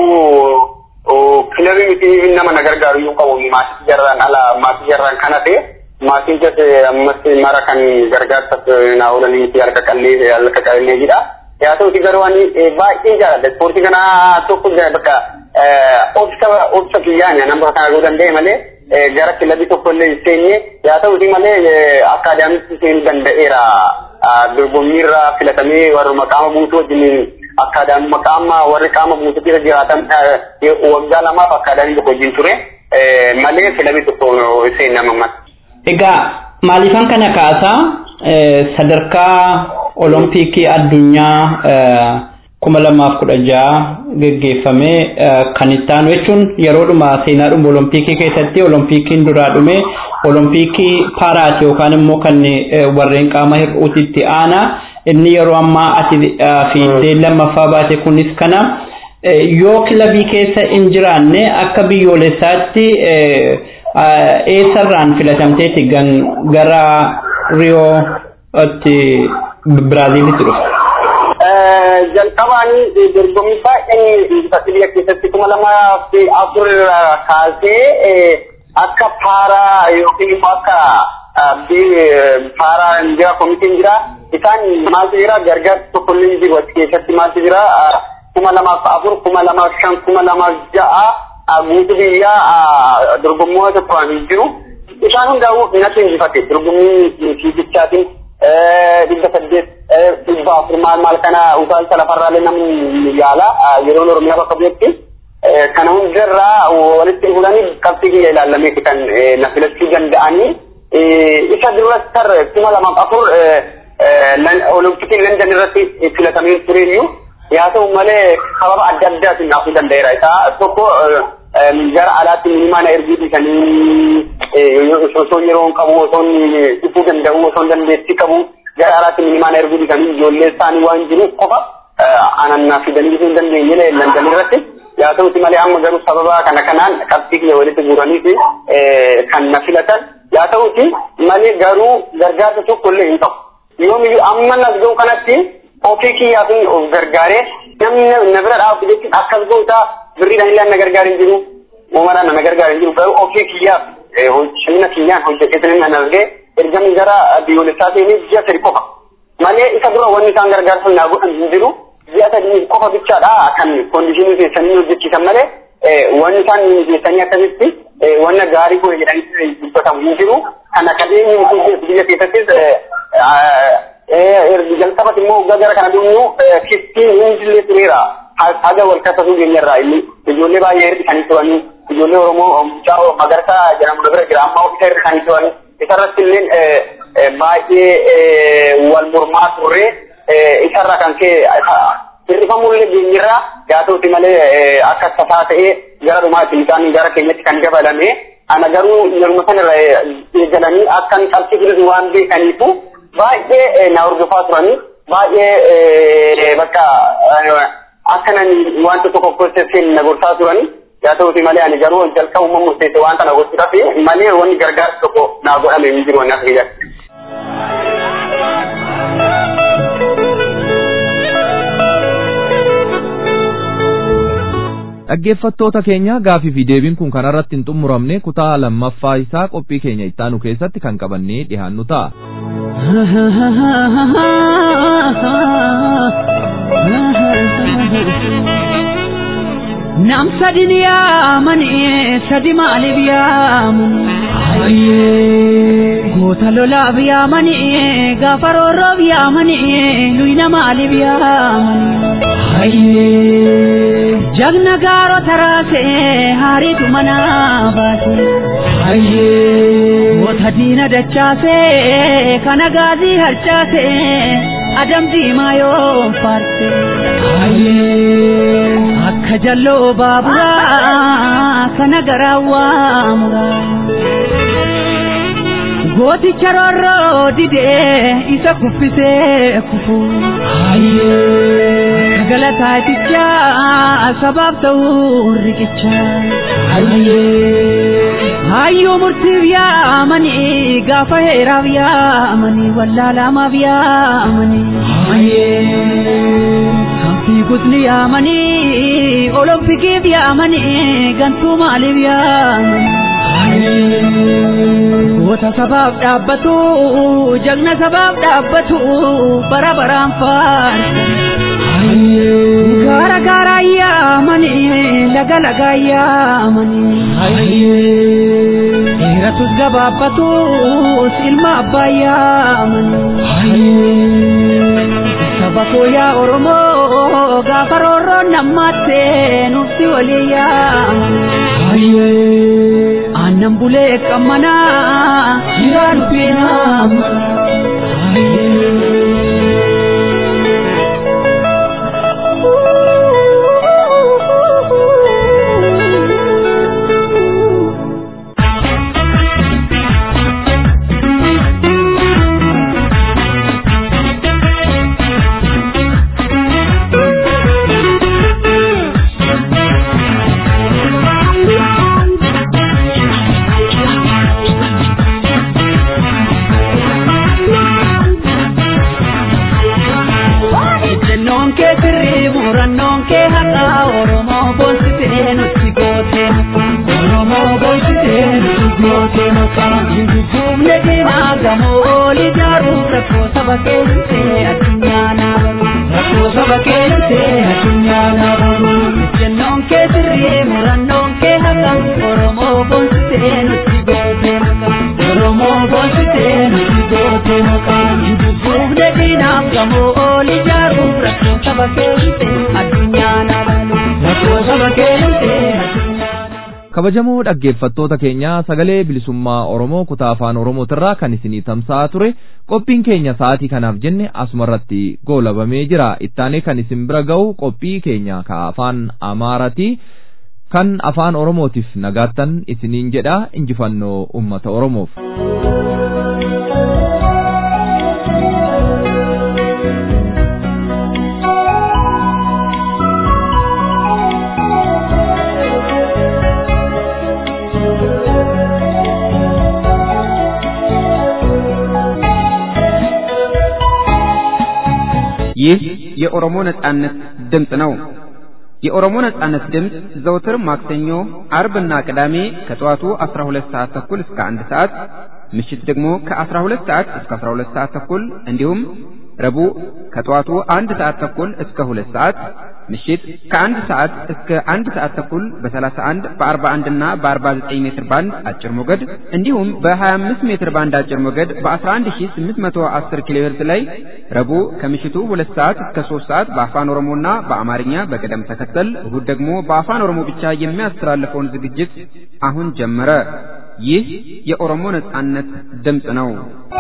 kilabii miti nama na gargaaru iyyuu qabu maatii jarraan ala maatii jarraan kana ta'e maatiin jate ammas mara kan gargaarsa na oolanii fi harka qallee harka qallee jira. Yaa ta'uti garuu ani baay'ee jaalladha ispoortii kana tokko bakka obsa obsa kiyyaanya nama kana godhan danda'e malee gara kilabii tokko illee seenye yaa ta'uti malee akaadaamiitti seenuu danda'eera dorgommiirra filatamee warra maqaama buutuu wajjin akaadaamii maqaama warri qaama buutuutti jiraatan waggaa lamaaf akaadaamii tokko wajjin ture malee kilabii tokko seenama. Egaa maaliifan kana kaasaa sadarkaa olompikii addunyaa kuma lamaaf kudha jaha geggeeffame kan itti aanu jechuun yeroodhuma seenaadhuma olompikii keessatti olompikiin duraa dhume olompikii paaraati yookaan immoo kan warreen qaama hir'uutitti aana inni yeroo ammaa ati fiiddee lammaffaa baate kunis kana yoo kilabii keessa hin jiraanne akka biyyoolessaatti eessarraan filatamteeti gara Riyootti Biraaziilitti dhufe. Jalqabaan dorgommii baay'een biyya keessatti kuma lamaa fi afur kaasee akka paaraa yookiin immoo akka paaraa jira komitiin jira isaan maaltu jira gargaarsa tokkollee jiru achi keessatti maaltu jira kuma lamaaf afur kuma lamaaf shan kuma lamaaf ja'a guutuu biyyaa dorgommoota turan jiru isaan hundaa'uu natti injifate dorgommii fiigichaatiin dhibba saddeet dhibba afur maal maal kana utaalcha lafarraalee namni yaala yeroo Oromiyaa bakka bu'etti kana hundarraa walitti fuudhanii qabxii kiyya ilaallamee kan na filachuu danda'anii isa duras tar kuma lamaaf afur olompikii London irratti filatamee tureeyyuu yaa ta'u malee sababa adda addaatiin naafuu danda'eera isaa tokko gara alaatti minimaana erguu dhiisanii osoo yeroo qabu osoo dhufuu danda'u osoo dandeettii qabu gara alaatti minimaana erguu dhiisanii ijoollee isaanii waan jiruuf qofa anannaa fidanii dhufuu hin dandeenye London irratti yaa ta'uti malee amma garuu sababa kana kanaan qabxii kiyya walitti guuranii fi kan na filatan yaa ta'uti malee garuu gargaarsa tokkollee hin qabu yoomiyyuu amma nas ga'u kanatti ofii kiyyaa fi of gargaaree namni na bira dhaabu jechuun akkas goota birriidhaan illee na gargaar hin jiru uumadhaan na gargaar hin jiru garuu ofii kiyyaa shimina kiyyaan hojjeteetiin na argee ergamii gara biyyoolessaa ta'anii ji'a sadi qofa malee isa dura wanni isaan gargaarsa naa godhan hin jiru ji'a sadii qofa bichaadha kan koondishinii keessanii hojjechiisan malee wanni isaan keessanii akkasitti wanna gaarii kun jedhanii dubbatamu hin jiru kan akkadeemii mutuuf biyya keessattis jalqabatti immoo gara kana dhumnu kiftiin hundillee tureera haga wal kaasasuu keenyarraa inni ijoollee baay'ee hir'isanii turanii ijoollee Oromoo mucaa Magarsaa jedhamu bira jira amma isa hir'isanii turanii isarratti illee baay'ee wal mormaa turre isarraa kan ka'e hir'ifamullee keenyarraa yaa ta'uti malee akka tasaa ta'ee gara dhumaatti isaan gara keenyatti kan dabalame ana garuu yeruma sanarra eegalanii akkan qabxii fidatu waan beekaniifu baay'ee na hordofaa turanii baay'ee bakka akkanan wanta tokko keessatti na gorsaa turanii yaa ta'uti malee ani garuu jalqabuma murteesse wanta na gochuudhaaf malee wanni gargaarsa tokko naa godhame hin jiru wanni as keessatti. Dhaggeeffattoota keenya gaafii fi deebiin kun kanarratti hin xumuramne kutaa lammaffaa isaa qophii keenya ittaanu keessatti kan qabannee dhiyaannu ta'a. nam sadin yaamani sadi maaliif yaamani ayyee goota lolaaf yaamani gaafa roorroof yaamani luyna maaliif yaamani ayyee jagna gaaro taraase haariitu mana baase ayyee goota diina dachaase kana gaazii harcaase adam diimaa yoo faarte ayyee akka jalloo baaburaa kana garaawwaa muraa gooticha roorroo didee isa kuffisee kufu ayyee galataaticha sabaaf ta'uu riqicha ayyee hayyuu murtiif yaamanii gaafa heeraaf yaamanii wallaalaamaaf yaamanii ayyee fiigutni yaamanii olompikiif yaamanii gantuu maaliif yaamanii goota sabaaf dhaabbatu jagna sabaaf dhaabbatu bara baraan faarsan gaara gaara yaamanii laga laga yaamanii dheeratus gabaabbatus ilma abbaa yaamanii sabako yaa oromoo gaafa roorroo nammatte nutti walii yaamanii aannan bulee qammanaa jiraa dubbii naama kabajamoo dhaggeeffattoota keenya sagalee bilisummaa Oromoo kutaa afaan Oromootirraa kan isinii tamsa'aa ture qophiin keenya sa'aatii kanaaf jenne asumarratti goolabamee jira ittaanee kan isin bira ga'u qophii keenya ka afaan Amaaraati kan afaan Oromootiif nagaattan isiniin jedha injifannoo ummata Oromoof. ይህ የኦሮሞ ነጻነት ድምጽ ነው። የኦሮሞ ነጻነት ድምጽ ዘወትር ማክሰኞ፣ አርብና ቅዳሜ ከጠዋቱ አስራ ሁለት ሰዓት ተኩል እስከ አንድ ሰዓት፣ ምሽት ደግሞ ከአስራ ሁለት ሰዓት እስከ አስራ ሁለት ሰዓት ተኩል እንዲሁም ረቡዕ ከጠዋቱ አንድ ሰዓት ተኩል እስከ ሁለት ሰዓት፣ ምሽት ከአንድ ሰዓት እስከ አንድ ሰዓት ተኩል በ31 በ41 እና በ49 ሜትር ባንድ አጭር ሞገድ እንዲሁም በ25 ሜትር ባንድ አጭር ሞገድ በ11810 ኪሎ ሄርዝ ላይ ረቡዕ ከምሽቱ ሁለት ሰዓት እስከ ሶስት ሰዓት በአፋን ኦሮሞና በአማርኛ በቅደም ተከተል እሁድ ደግሞ በአፋን ኦሮሞ ብቻ የሚያስተላልፈውን ዝግጅት አሁን ጀመረ። ይህ የኦሮሞ ነጻነት ድምጽ ነው።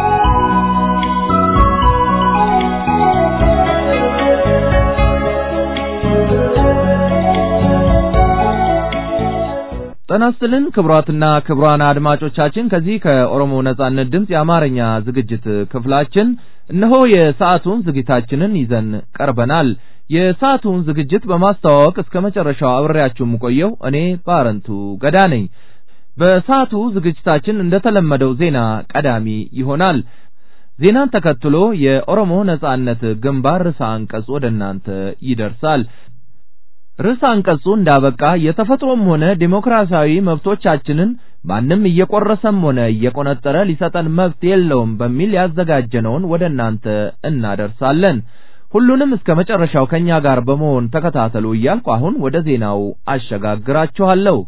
ተናስተልን ክብራትና ክብራን አድማጮቻችን ከዚህ ከኦሮሞ ነጻነት ድምጽ የአማርኛ ዝግጅት ክፍላችን እነሆ የሰዓቱን ዝግጅታችንን ይዘን ቀርበናል። የሰዓቱን ዝግጅት በማስተዋወቅ እስከ መጨረሻው አብሬያችሁ ቆየው እኔ ባረንቱ ገዳ ነኝ። በሰዓቱ ዝግጅታችን እንደተለመደው ዜና ቀዳሚ ይሆናል። ዜናን ተከትሎ የኦሮሞ ነጻነት ግንባር ርዕሰ አንቀጽ ወደ እናንተ ይደርሳል። ርዕሰ አንቀጹ እንዳበቃ የተፈጥሮም ሆነ ዲሞክራሲያዊ መብቶቻችንን ማንም እየቆረሰም ሆነ እየቆነጠረ ሊሰጠን መብት የለውም በሚል ያዘጋጀነውን ወደ እናንተ እናደርሳለን። ሁሉንም እስከ መጨረሻው ከኛ ጋር በመሆን ተከታተሉ እያልኩ አሁን ወደ ዜናው አሸጋግራችኋለሁ።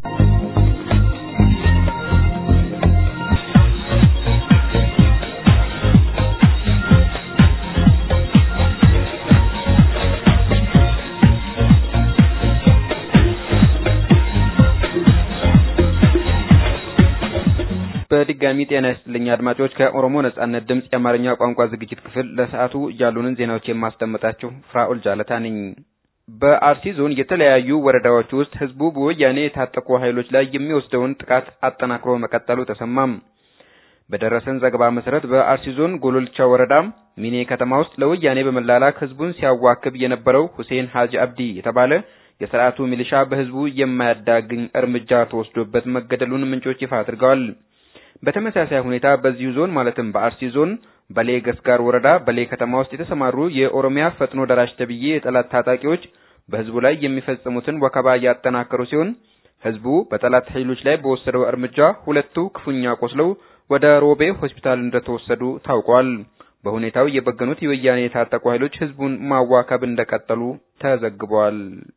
በድጋሚ ጤና ይስጥልኝ አድማጮች። ከኦሮሞ ነጻነት ድምጽ የአማርኛ ቋንቋ ዝግጅት ክፍል ለሰዓቱ ያሉንን ዜናዎች የማስተምጣችሁ ፍራኦል ጃለታ ነኝ። በአርሲ ዞን የተለያዩ ወረዳዎች ውስጥ ህዝቡ በወያኔ የታጠቁ ኃይሎች ላይ የሚወስደውን ጥቃት አጠናክሮ መቀጠሉ ተሰማም። በደረሰን ዘገባ መሰረት በአርሲ ዞን ጎሎልቻ ወረዳ ሚኔ ከተማ ውስጥ ለወያኔ በመላላክ ህዝቡን ሲያዋክብ የነበረው ሁሴን ሀጂ አብዲ የተባለ የሥርዓቱ ሚሊሻ በህዝቡ የማያዳግም እርምጃ ተወስዶበት መገደሉን ምንጮች ይፋ አድርገዋል። በተመሳሳይ ሁኔታ በዚሁ ዞን ማለትም በአርሲ ዞን በሌ ገስጋር ወረዳ በሌ ከተማ ውስጥ የተሰማሩ የኦሮሚያ ፈጥኖ ደራሽ ተብዬ የጠላት ታጣቂዎች በህዝቡ ላይ የሚፈጽሙትን ወከባ ያጠናከሩ ሲሆን ህዝቡ በጠላት ኃይሎች ላይ በወሰደው እርምጃ ሁለቱ ክፉኛ ቆስለው ወደ ሮቤ ሆስፒታል እንደተወሰዱ ታውቋል። በሁኔታው የበገኑት የወያኔ የታጠቁ ኃይሎች ህዝቡን ማዋከብ እንደቀጠሉ ተዘግቧል።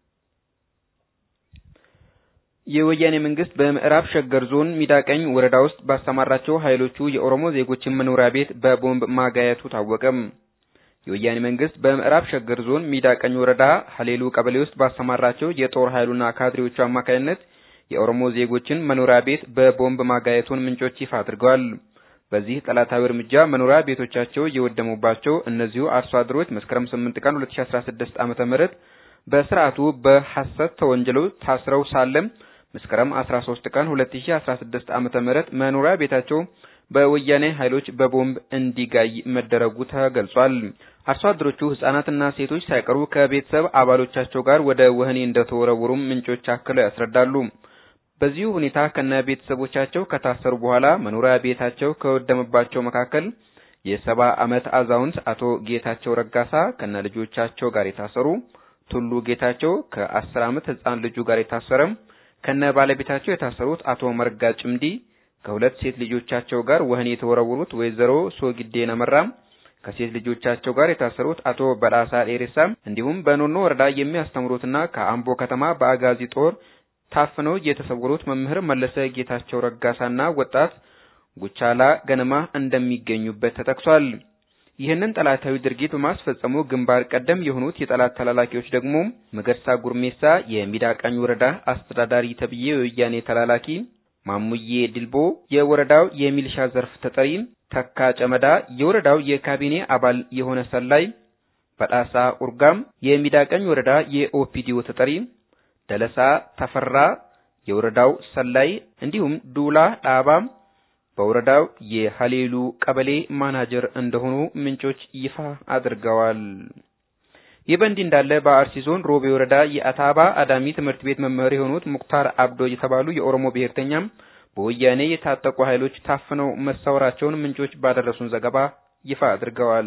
የወያኔ መንግስት በምዕራብ ሸገር ዞን ሚዳቀኝ ወረዳ ውስጥ ባሰማራቸው ኃይሎቹ የኦሮሞ ዜጎችን መኖሪያ ቤት በቦምብ ማጋየቱ ታወቀ። የወያኔ መንግስት በምዕራብ ሸገር ዞን ሚዳቀኝ ወረዳ ሐሌሉ ቀበሌ ውስጥ ባሰማራቸው የጦር ኃይሉና ካድሬዎቹ አማካይነት የኦሮሞ ዜጎችን መኖሪያ ቤት በቦምብ ማጋየቱን ምንጮች ይፋ አድርገዋል። በዚህ ጠላታዊ እርምጃ መኖሪያ ቤቶቻቸው የወደሙባቸው እነዚሁ አርሶ አደሮች መስከረም ስምንት ቀን ሁለት ሺህ አስራ ስድስት ዓመተ ምህረት በስርዓቱ በሐሰት ተወንጅለው ታስረው ሳለም መስከረም አስራ ሶስት ቀን ሁለት ሺህ አስራ ስድስት ዓመተ ምህረት መኖሪያ ቤታቸው በወያኔ ኃይሎች በቦምብ እንዲጋይ መደረጉ ተገልጿል። አርሶ አደሮቹ ህፃናትና ሴቶች ሳይቀሩ ከቤተሰብ አባሎቻቸው ጋር ወደ ወህኒ እንደተወረወሩ ምንጮች አክለው ያስረዳሉ። በዚሁ ሁኔታ ከነ ቤተሰቦቻቸው ከታሰሩ በኋላ መኖሪያ ቤታቸው ከወደመባቸው መካከል የሰባ ዓመት አዛውንት አቶ ጌታቸው ረጋሳ ከነ ልጆቻቸው ጋር የታሰሩ፣ ቱሉ ጌታቸው ከአስር ዓመት ህፃን ልጁ ጋር የታሰረም ከነ ባለቤታቸው የታሰሩት አቶ መርጋ ጭምዲ ከሁለት ሴት ልጆቻቸው ጋር ወህኒ የተወረወሩት ወይዘሮ ሶግዴ ነመራም ከሴት ልጆቻቸው ጋር የታሰሩት አቶ በላሳ ኤሬሳ እንዲሁም በኖኖ ወረዳ የሚያስተምሩትና ከአምቦ ከተማ በአጋዚ ጦር ታፍነው የተሰወሩት መምህር መለሰ ጌታቸው ረጋሳና ወጣት ጉቻላ ገነማ እንደሚገኙበት ተጠቅሷል። ይህንን ጠላታዊ ድርጊት በማስፈጸሙ ግንባር ቀደም የሆኑት የጠላት ተላላኪዎች ደግሞ መገርሳ ጉርሜሳ የሚዳቃኝ ወረዳ አስተዳዳሪ ተብዬ የወያኔ ተላላኪ፣ ማሙዬ ድልቦ የወረዳው የሚሊሻ ዘርፍ ተጠሪ፣ ተካ ጨመዳ የወረዳው የካቢኔ አባል የሆነ ሰላይ፣ በዳሳ ኡርጋም የሚዳቃኝ ወረዳ የኦፒዲዮ ተጠሪ፣ ደለሳ ተፈራ የወረዳው ሰላይ እንዲሁም ዱላ ዳባ በወረዳው የሐሌሉ ቀበሌ ማናጀር እንደሆኑ ምንጮች ይፋ አድርገዋል። ይህ በእንዲህ እንዳለ በአርሲ ዞን ሮቤ ወረዳ የአታባ አዳሚ ትምህርት ቤት መምህር የሆኑት ሙክታር አብዶ የተባሉ የኦሮሞ ብሔርተኛም በወያኔ የታጠቁ ኃይሎች ታፍነው መሰወራቸውን ምንጮች ባደረሱን ዘገባ ይፋ አድርገዋል።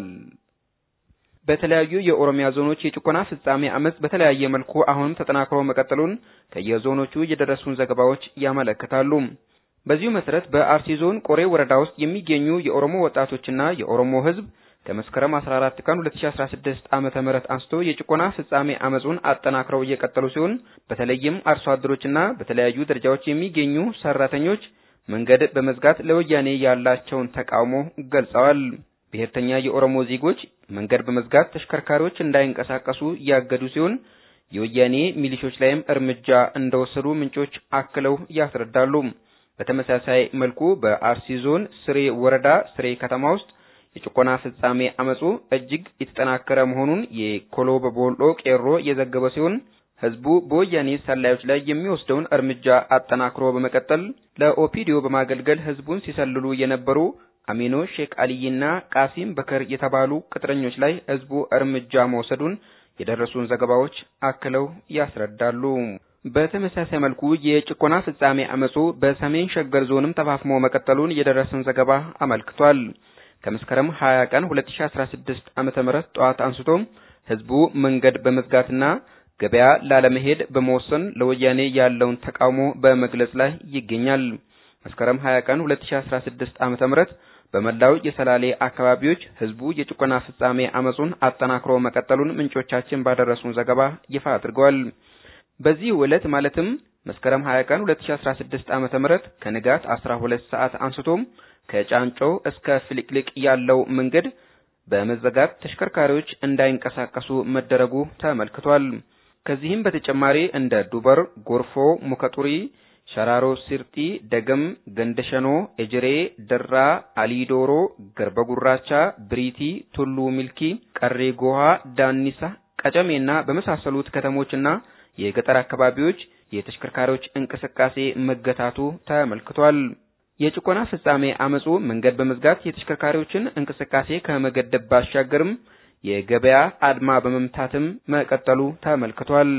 በተለያዩ የኦሮሚያ ዞኖች የጭቆና ፍጻሜ አመጽ በተለያየ መልኩ አሁንም ተጠናክሮ መቀጠሉን ከየዞኖቹ የደረሱን ዘገባዎች ያመለክታሉ። በዚሁ መሰረት በአርሲ ዞን ቆሬ ወረዳ ውስጥ የሚገኙ የኦሮሞ ወጣቶችና የኦሮሞ ህዝብ ከመስከረም አስራ አራት ቀን ሁለት ሺህ አስራ ስድስት ዓመተ ምህረት አንስቶ የጭቆና ፍጻሜ አመጹን አጠናክረው እየቀጠሉ ሲሆን በተለይም አርሶ አደሮችና በተለያዩ ደረጃዎች የሚገኙ ሰራተኞች መንገድ በመዝጋት ለወያኔ ያላቸውን ተቃውሞ ገልጸዋል። ብሔርተኛ የኦሮሞ ዜጎች መንገድ በመዝጋት ተሽከርካሪዎች እንዳይንቀሳቀሱ ያገዱ ሲሆን የወያኔ ሚሊሾች ላይም እርምጃ እንደወሰዱ ምንጮች አክለው ያስረዳሉ። በተመሳሳይ መልኩ በአርሲ ዞን ስሬ ወረዳ ስሬ ከተማ ውስጥ የጭቆና ፍጻሜ አመጹ እጅግ የተጠናከረ መሆኑን የኮሎ በቦልዶ ቄሮ የዘገበ ሲሆን ህዝቡ በወያኔ ሰላዮች ላይ የሚወስደውን እርምጃ አጠናክሮ በመቀጠል ለኦፒዲዮ በማገልገል ህዝቡን ሲሰልሉ የነበሩ አሚኖ ሼክ አሊይና ቃሲም በከር የተባሉ ቅጥረኞች ላይ ህዝቡ እርምጃ መውሰዱን የደረሱን ዘገባዎች አክለው ያስረዳሉ። በተመሳሳይ መልኩ የጭቆና ፍጻሜ አመጹ በሰሜን ሸገር ዞንም ተፋፍሞ መቀጠሉን የደረሰን ዘገባ አመልክቷል። ከመስከረም ሃያ ቀን ሁለት ሺህ አስራ ስድስት ዓመተ ምህረት ጧት አንስቶ ህዝቡ መንገድ በመዝጋትና ገበያ ላለመሄድ በመወሰን ለወያኔ ያለውን ተቃውሞ በመግለጽ ላይ ይገኛል። መስከረም ሃያ ቀን ሁለት ሺህ አስራ ስድስት ዓመተ ምህረት በመላው የሰላሌ አካባቢዎች ህዝቡ የጭቆና ፍጻሜ አመጹን አጠናክሮ መቀጠሉን ምንጮቻችን ባደረሱን ዘገባ ይፋ አድርገዋል። በዚህ ዕለት ማለትም መስከረም ሃያ ቀን ሁለት ሺህ አስራ ስድስት ዓመተ ምህረት ከንጋት አስራ ሁለት ሰዓት አንስቶም ከጫንጮ እስከ ፍልቅልቅ ያለው መንገድ በመዘጋት ተሽከርካሪዎች እንዳይንቀሳቀሱ መደረጉ ተመልክቷል። ከዚህም በተጨማሪ እንደ ዱበር፣ ጎርፎ፣ ሙከጡሪ፣ ሸራሮ ሲርቲ፣ ደገም፣ ገንደሸኖ፣ ኤጅሬ፣ ደራ፣ አሊዶሮ፣ ገርበጉራቻ፣ ብሪቲ፣ ቱሉ ሚልኪ፣ ቀሬ ጎሃ፣ ዳኒሳ፣ ቀጨሜና በመሳሰሉት ከተሞችና የገጠር አካባቢዎች የተሽከርካሪዎች እንቅስቃሴ መገታቱ ተመልክቷል። የጭቆና ፍጻሜ አመጹ መንገድ በመዝጋት የተሽከርካሪዎችን እንቅስቃሴ ከመገደብ ባሻገርም የገበያ አድማ በመምታትም መቀጠሉ ተመልክቷል።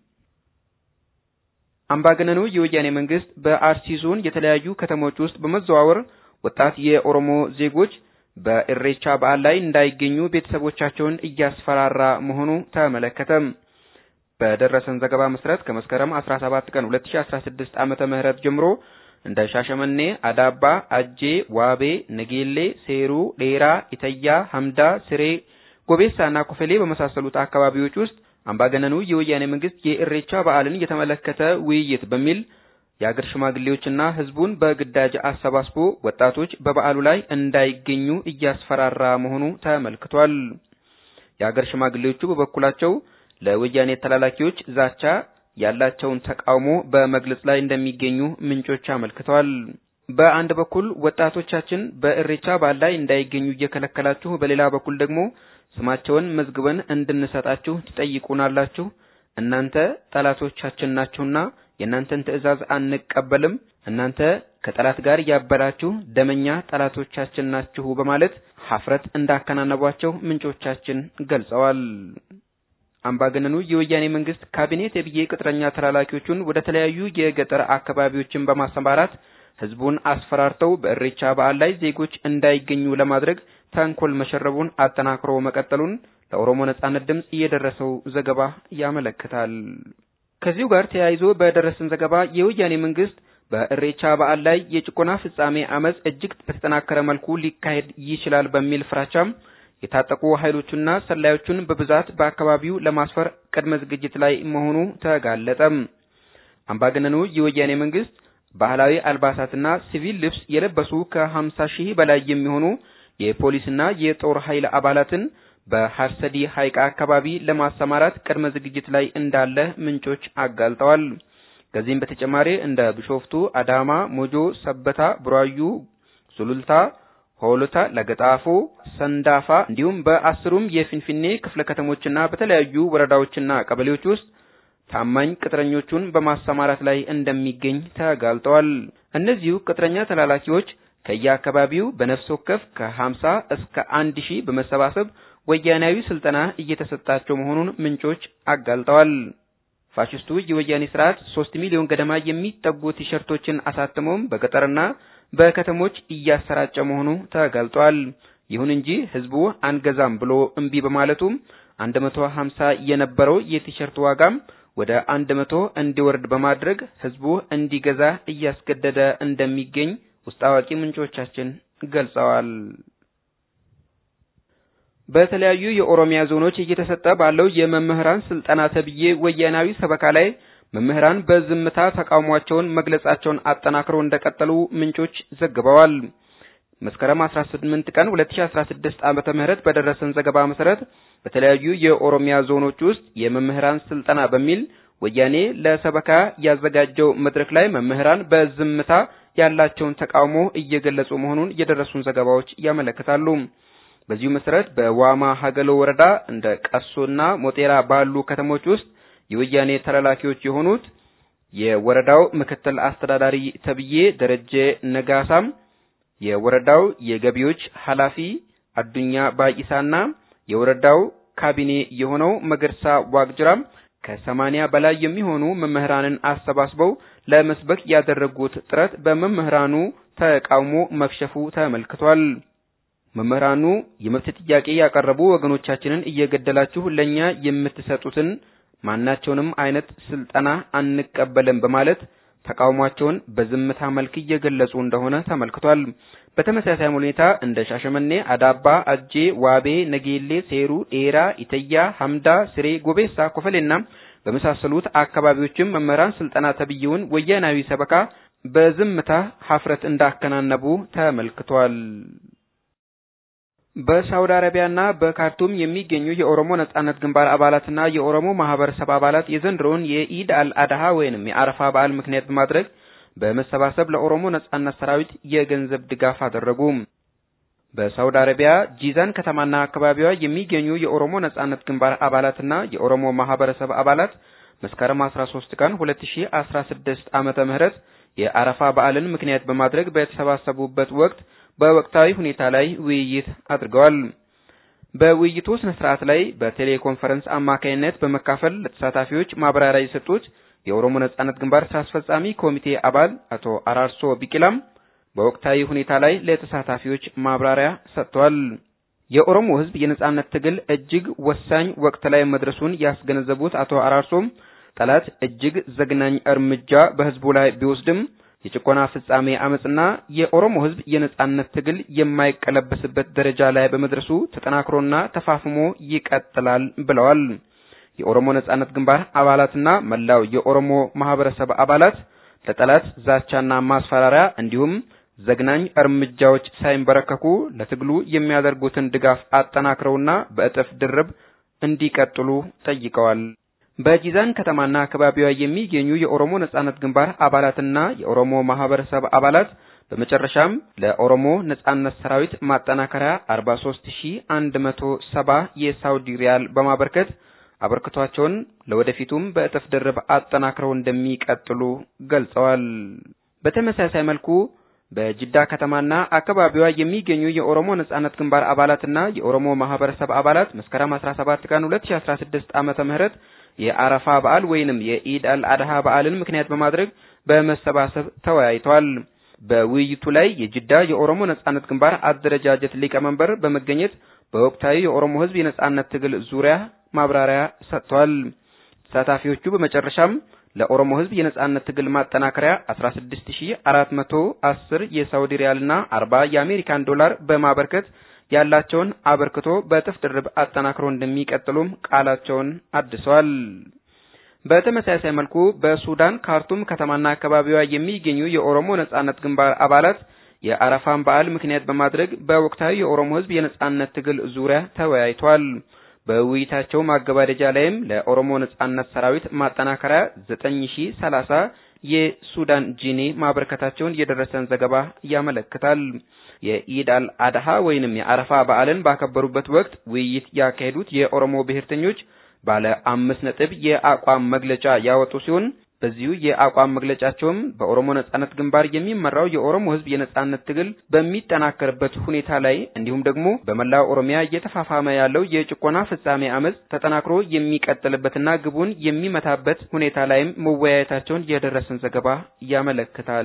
አምባገነኑ የወያኔ መንግስት በአርሲ ዞን የተለያዩ ከተሞች ውስጥ በመዘዋወር ወጣት የኦሮሞ ዜጎች በኢሬቻ በዓል ላይ እንዳይገኙ ቤተሰቦቻቸውን እያስፈራራ መሆኑ ተመለከተ። በደረሰን ዘገባ መሰረት ከመስከረም አስራ ሰባት ቀን ሁለት ሺህ አስራ ስድስት ዓመተ ምህረት ጀምሮ እንደ ሻሸመኔ፣ አዳባ፣ አጄ፣ ዋቤ፣ ነጌሌ፣ ሴሩ፣ ዴራ፣ ኢተያ፣ ሐምዳ፣ ስሬ፣ ጎቤሳና ኮፈሌ በመሳሰሉት አካባቢዎች ውስጥ አምባገነኑ የወያኔ መንግስት የኢሬቻ በዓልን የተመለከተ ውይይት በሚል የአገር ሽማግሌዎችና ህዝቡን በግዳጅ አሰባስቦ ወጣቶች በበዓሉ ላይ እንዳይገኙ እያስፈራራ መሆኑ ተመልክቷል። የአገር ሽማግሌዎቹ በበኩላቸው ለወያኔ ተላላኪዎች ዛቻ ያላቸውን ተቃውሞ በመግለጽ ላይ እንደሚገኙ ምንጮች አመልክተዋል። በአንድ በኩል ወጣቶቻችን በኢሬቻ በዓል ላይ እንዳይገኙ እየከለከላችሁ፣ በሌላ በኩል ደግሞ ስማቸውን መዝግበን እንድንሰጣችሁ ትጠይቁናላችሁ። እናንተ ጠላቶቻችን ናችሁና የእናንተን ትዕዛዝ አንቀበልም። እናንተ ከጠላት ጋር ያበራችሁ ደመኛ ጠላቶቻችን ናችሁ በማለት ሐፍረት እንዳከናነቧቸው ምንጮቻችን ገልጸዋል። አምባገነኑ የወያኔ መንግስት ካቢኔት የብዬ ቅጥረኛ ተላላኪዎቹን ወደ ተለያዩ የገጠር አካባቢዎችን በማሰማራት ህዝቡን አስፈራርተው በኢሬቻ በዓል ላይ ዜጎች እንዳይገኙ ለማድረግ ተንኮል መሸረቡን አጠናክሮ መቀጠሉን ለኦሮሞ ነጻነት ድምጽ የደረሰው ዘገባ ያመለክታል። ከዚሁ ጋር ተያይዞ በደረሰን ዘገባ የወያኔ መንግስት በኢሬቻ በዓል ላይ የጭቆና ፍጻሜ አመጽ እጅግ በተጠናከረ መልኩ ሊካሄድ ይችላል በሚል ፍራቻም የታጠቁ ኃይሎችና ሰላዮቹን በብዛት በአካባቢው ለማስፈር ቅድመ ዝግጅት ላይ መሆኑ ተጋለጠ። አምባገነኑ የወያኔ መንግስት ባህላዊ አልባሳትና ሲቪል ልብስ የለበሱ ከሀምሳ ሺህ በላይ የሚሆኑ የፖሊስና የጦር ኃይል አባላትን በሐርሰዲ ሐይቅ አካባቢ ለማሰማራት ቅድመ ዝግጅት ላይ እንዳለ ምንጮች አጋልጠዋል። ከዚህም በተጨማሪ እንደ ቢሾፍቱ፣ አዳማ፣ ሞጆ፣ ሰበታ፣ ቡራዩ፣ ሱሉልታ፣ ሆሎታ፣ ለገጣፎ፣ ሰንዳፋ እንዲሁም በአስሩም የፊንፊኔ ክፍለ ከተሞችና በተለያዩ ወረዳዎችና ቀበሌዎች ውስጥ ታማኝ ቅጥረኞቹን በማሰማራት ላይ እንደሚገኝ ተጋልጠዋል። እነዚሁ ቅጥረኛ ተላላኪዎች ከየአካባቢው በነፍስ ወከፍ ከሀምሳ እስከ አንድ ሺህ በመሰባሰብ ወያኔያዊ ስልጠና እየተሰጣቸው መሆኑን ምንጮች አጋልጠዋል። ፋሽስቱ የወያኔ ስርዓት ሶስት ሚሊዮን ገደማ የሚጠጉ ቲሸርቶችን አሳትሞም በገጠርና በከተሞች እያሰራጨ መሆኑ ተጋልጧል። ይሁን እንጂ ህዝቡ አንገዛም ብሎ እምቢ በማለቱ አንድ መቶ ሀምሳ የነበረው የቲሸርት ዋጋም ወደ አንድ መቶ እንዲወርድ በማድረግ ህዝቡ እንዲገዛ እያስገደደ እንደሚገኝ ውስጥ አዋቂ ምንጮቻችን ገልጸዋል። በተለያዩ የኦሮሚያ ዞኖች እየተሰጠ ባለው የመምህራን ስልጠና ተብዬ ወያናዊ ሰበካ ላይ መምህራን በዝምታ ተቃውሟቸውን መግለጻቸውን አጠናክረው እንደቀጠሉ ምንጮች ዘግበዋል። መስከረም አስራ ስምንት ቀን ሁለት ሺህ አስራ ስድስት ዓመተ ምህረት በደረሰን ዘገባ መሰረት በተለያዩ የኦሮሚያ ዞኖች ውስጥ የመምህራን ስልጠና በሚል ወያኔ ለሰበካ ያዘጋጀው መድረክ ላይ መምህራን በዝምታ ያላቸውን ተቃውሞ እየገለጹ መሆኑን የደረሱን ዘገባዎች ያመለክታሉ። በዚሁ መሰረት በዋማ ሀገሎ ወረዳ እንደ ቀሶና ሞቴራ ባሉ ከተሞች ውስጥ የወያኔ ተላላኪዎች የሆኑት የወረዳው ምክትል አስተዳዳሪ ተብዬ ደረጀ ነጋሳም የወረዳው የገቢዎች ኃላፊ አዱኛ ባይሳና የወረዳው ካቢኔ የሆነው መገርሳ ዋቅጅራም ከሰማንያ በላይ የሚሆኑ መምህራንን አሰባስበው ለመስበክ ያደረጉት ጥረት በመምህራኑ ተቃውሞ መክሸፉ ተመልክቷል። መምህራኑ የመብት ጥያቄ ያቀረቡ ወገኖቻችንን እየገደላችሁ ለኛ የምትሰጡትን ማናቸውንም አይነት ስልጠና አንቀበልም በማለት ተቃውሟቸውን በዝምታ መልክ እየገለጹ እንደሆነ ተመልክቷል። በተመሳሳይ ሁኔታ እንደ ሻሸመኔ፣ አዳባ፣ አጄ፣ ዋቤ፣ ነጌሌ፣ ሴሩ፣ ዴራ፣ ኢተያ፣ ሐምዳ፣ ስሬ፣ ጎቤሳ፣ ኮፈሌና በመሳሰሉት አካባቢዎችም መምህራን ስልጠና ተብየውን ወያናዊ ሰበካ በዝምታ ሐፍረት እንዳከናነቡ ተመልክቷል። በሳውዲ አረቢያና በካርቱም የሚገኙ የኦሮሞ ነጻነት ግንባር አባላትና የኦሮሞ ማህበረሰብ አባላት የዘንድሮውን የኢድ አልአድሃ ወይንም የአረፋ በዓል ምክንያት በማድረግ በመሰባሰብ ለኦሮሞ ነጻነት ሰራዊት የገንዘብ ድጋፍ አደረጉ። በሳውዲ አረቢያ ጂዛን ከተማና አካባቢዋ የሚገኙ የኦሮሞ ነጻነት ግንባር አባላትና የኦሮሞ ማህበረሰብ አባላት መስከረም አስራ ሶስት ቀን ሁለት ሺህ አስራ ስድስት ዓመተ ምህረት የአረፋ በዓልን ምክንያት በማድረግ በተሰባሰቡበት ወቅት በወቅታዊ ሁኔታ ላይ ውይይት አድርገዋል። በውይይቱ ስነ ስርዓት ላይ በቴሌኮንፈረንስ አማካይነት በመካፈል ለተሳታፊዎች ማብራሪያ የሰጡት የኦሮሞ ነጻነት ግንባር ስራ አስፈጻሚ ኮሚቴ አባል አቶ አራርሶ ቢቂላም በወቅታዊ ሁኔታ ላይ ለተሳታፊዎች ማብራሪያ ሰጥተዋል። የኦሮሞ ህዝብ የነጻነት ትግል እጅግ ወሳኝ ወቅት ላይ መድረሱን ያስገነዘቡት አቶ አራርሶም ጠላት እጅግ ዘግናኝ እርምጃ በህዝቡ ላይ ቢወስድም የጭቆና ፍጻሜ አመጽና የኦሮሞ ህዝብ የነጻነት ትግል የማይቀለበስበት ደረጃ ላይ በመድረሱ ተጠናክሮና ተፋፍሞ ይቀጥላል ብለዋል። የኦሮሞ ነጻነት ግንባር አባላትና መላው የኦሮሞ ማህበረሰብ አባላት ለጠላት ዛቻና ማስፈራሪያ እንዲሁም ዘግናኝ እርምጃዎች ሳይንበረከኩ ለትግሉ የሚያደርጉትን ድጋፍ አጠናክረውና በእጥፍ ድርብ እንዲቀጥሉ ጠይቀዋል። በጂዛን ከተማና አካባቢዋ የሚገኙ የኦሮሞ ነጻነት ግንባር አባላትና የኦሮሞ ማህበረሰብ አባላት በመጨረሻም ለኦሮሞ ነጻነት ሰራዊት ማጠናከሪያ አርባ ሶስት ሺህ አንድ መቶ ሰባ የሳውዲ ሪያል በማበርከት አበርክቷቸውን ለወደፊቱም በእጥፍ ድርብ አጠናክረው እንደሚቀጥሉ ገልጸዋል። በተመሳሳይ መልኩ በጅዳ ከተማና አካባቢዋ የሚገኙ የኦሮሞ ነጻነት ግንባር አባላትና የኦሮሞ ማህበረሰብ አባላት መስከረም አስራ ሰባት ቀን ሁለት ሺህ አስራ ስድስት ዓመተ ምህረት የአረፋ በዓል ወይንም የኢድ አልአድሃ በዓልን ምክንያት በማድረግ በመሰባሰብ ተወያይተዋል። በውይይቱ ላይ የጅዳ የኦሮሞ ነጻነት ግንባር አደረጃጀት ሊቀመንበር በመገኘት በወቅታዊ የኦሮሞ ህዝብ የነጻነት ትግል ዙሪያ ማብራሪያ ሰጥተዋል። ተሳታፊዎቹ በመጨረሻም ለኦሮሞ ህዝብ የነጻነት ትግል ማጠናከሪያ አስራ ስድስት ሺህ አራት መቶ አስር የሳውዲ ሪያልና አርባ የአሜሪካን ዶላር በማበርከት ያላቸውን አበርክቶ በጥፍ ድርብ አጠናክሮ እንደሚቀጥሉም ቃላቸውን አድሰዋል። በተመሳሳይ መልኩ በሱዳን ካርቱም ከተማና አካባቢዋ የሚገኙ የኦሮሞ ነጻነት ግንባር አባላት የአረፋን በዓል ምክንያት በማድረግ በወቅታዊ የኦሮሞ ህዝብ የነጻነት ትግል ዙሪያ ተወያይተዋል። በውይይታቸው ማገባደጃ ላይም ለኦሮሞ ነጻነት ሰራዊት ማጠናከሪያ ዘጠኝ ሺህ ሰላሳ የሱዳን ጂኒ ማበርከታቸውን የደረሰን ዘገባ ያመለክታል። የኢድ አልአድሃ ወይንም የአረፋ በዓልን ባከበሩበት ወቅት ውይይት ያካሄዱት የኦሮሞ ብሔርተኞች ባለ አምስት ነጥብ የአቋም መግለጫ ያወጡ ሲሆን በዚሁ የአቋም መግለጫቸውም በኦሮሞ ነጻነት ግንባር የሚመራው የኦሮሞ ህዝብ የነጻነት ትግል በሚጠናከርበት ሁኔታ ላይ እንዲሁም ደግሞ በመላው ኦሮሚያ እየተፋፋመ ያለው የጭቆና ፍጻሜ አመጽ ተጠናክሮ የሚቀጥልበትና ግቡን የሚመታበት ሁኔታ ላይም መወያየታቸውን የደረሰን ዘገባ ያመለክታል።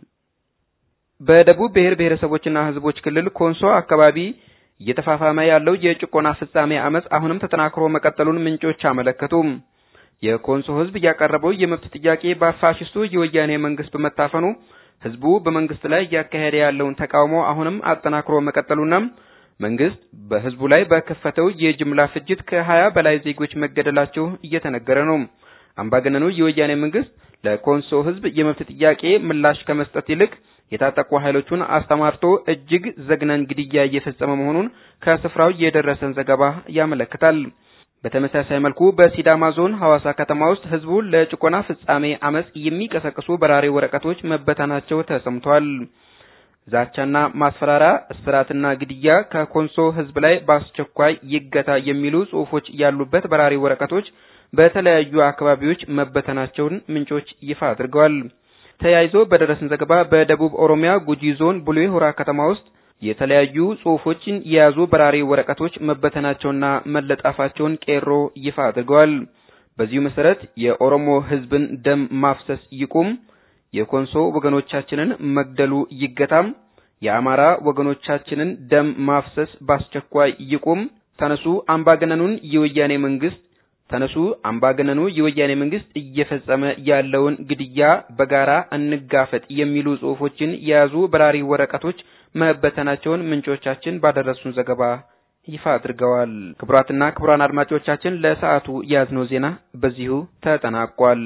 በደቡብ ብሔር ብሔረሰቦችና ህዝቦች ክልል ኮንሶ አካባቢ እየተፋፋመ ያለው የጭቆና ፍጻሜ አመጽ አሁንም ተጠናክሮ መቀጠሉን ምንጮች አመለከቱ። የኮንሶ ህዝብ ያቀረበው የመብት ጥያቄ በፋሽስቱ የወያኔ መንግስት በመታፈኑ ህዝቡ በመንግስት ላይ ያካሄደ ያለውን ተቃውሞ አሁንም አጠናክሮ መቀጠሉና መንግስት በህዝቡ ላይ በከፈተው የጅምላ ፍጅት ከሀያ በላይ ዜጎች መገደላቸው እየተነገረ ነው። አምባገነኑ የወያኔ መንግስት ለኮንሶ ህዝብ የመብት ጥያቄ ምላሽ ከመስጠት ይልቅ የታጠቁ ኃይሎቹን አስተማርቶ እጅግ ዘግናኝ ግድያ እየፈጸመ መሆኑን ከስፍራው የደረሰን ዘገባ ያመለክታል። በተመሳሳይ መልኩ በሲዳማ ዞን ሐዋሳ ከተማ ውስጥ ህዝቡ ለጭቆና ፍጻሜ አመጽ የሚቀሰቅሱ በራሪ ወረቀቶች መበተናቸው ተሰምቷል። ዛቻና ማስፈራራ፣ እስራትና ግድያ ከኮንሶ ህዝብ ላይ በአስቸኳይ ይገታ የሚሉ ጽሑፎች ያሉበት በራሪ ወረቀቶች በተለያዩ አካባቢዎች መበተናቸውን ምንጮች ይፋ አድርገዋል። ተያይዞ በደረሰን ዘገባ በደቡብ ኦሮሚያ ጉጂ ዞን ቡሌ ሆራ ከተማ ውስጥ የተለያዩ ጽሑፎችን የያዙ በራሪ ወረቀቶች መበተናቸውና መለጣፋቸውን ቄሮ ይፋ አድርገዋል። በዚሁ መሰረት የኦሮሞ ህዝብን ደም ማፍሰስ ይቁም፣ የኮንሶ ወገኖቻችንን መግደሉ ይገታም፣ የአማራ ወገኖቻችንን ደም ማፍሰስ በአስቸኳይ ይቁም፣ ተነሱ አምባገነኑን የወያኔ መንግስት ተነሱ አምባገነኑ የወያኔ መንግስት እየፈጸመ ያለውን ግድያ በጋራ እንጋፈጥ የሚሉ ጽሑፎችን የያዙ በራሪ ወረቀቶች መበተናቸውን ምንጮቻችን ባደረሱን ዘገባ ይፋ አድርገዋል። ክቡራትና ክቡራን አድማጮቻችን ለሰዓቱ ያዝነው ዜና በዚሁ ተጠናቋል።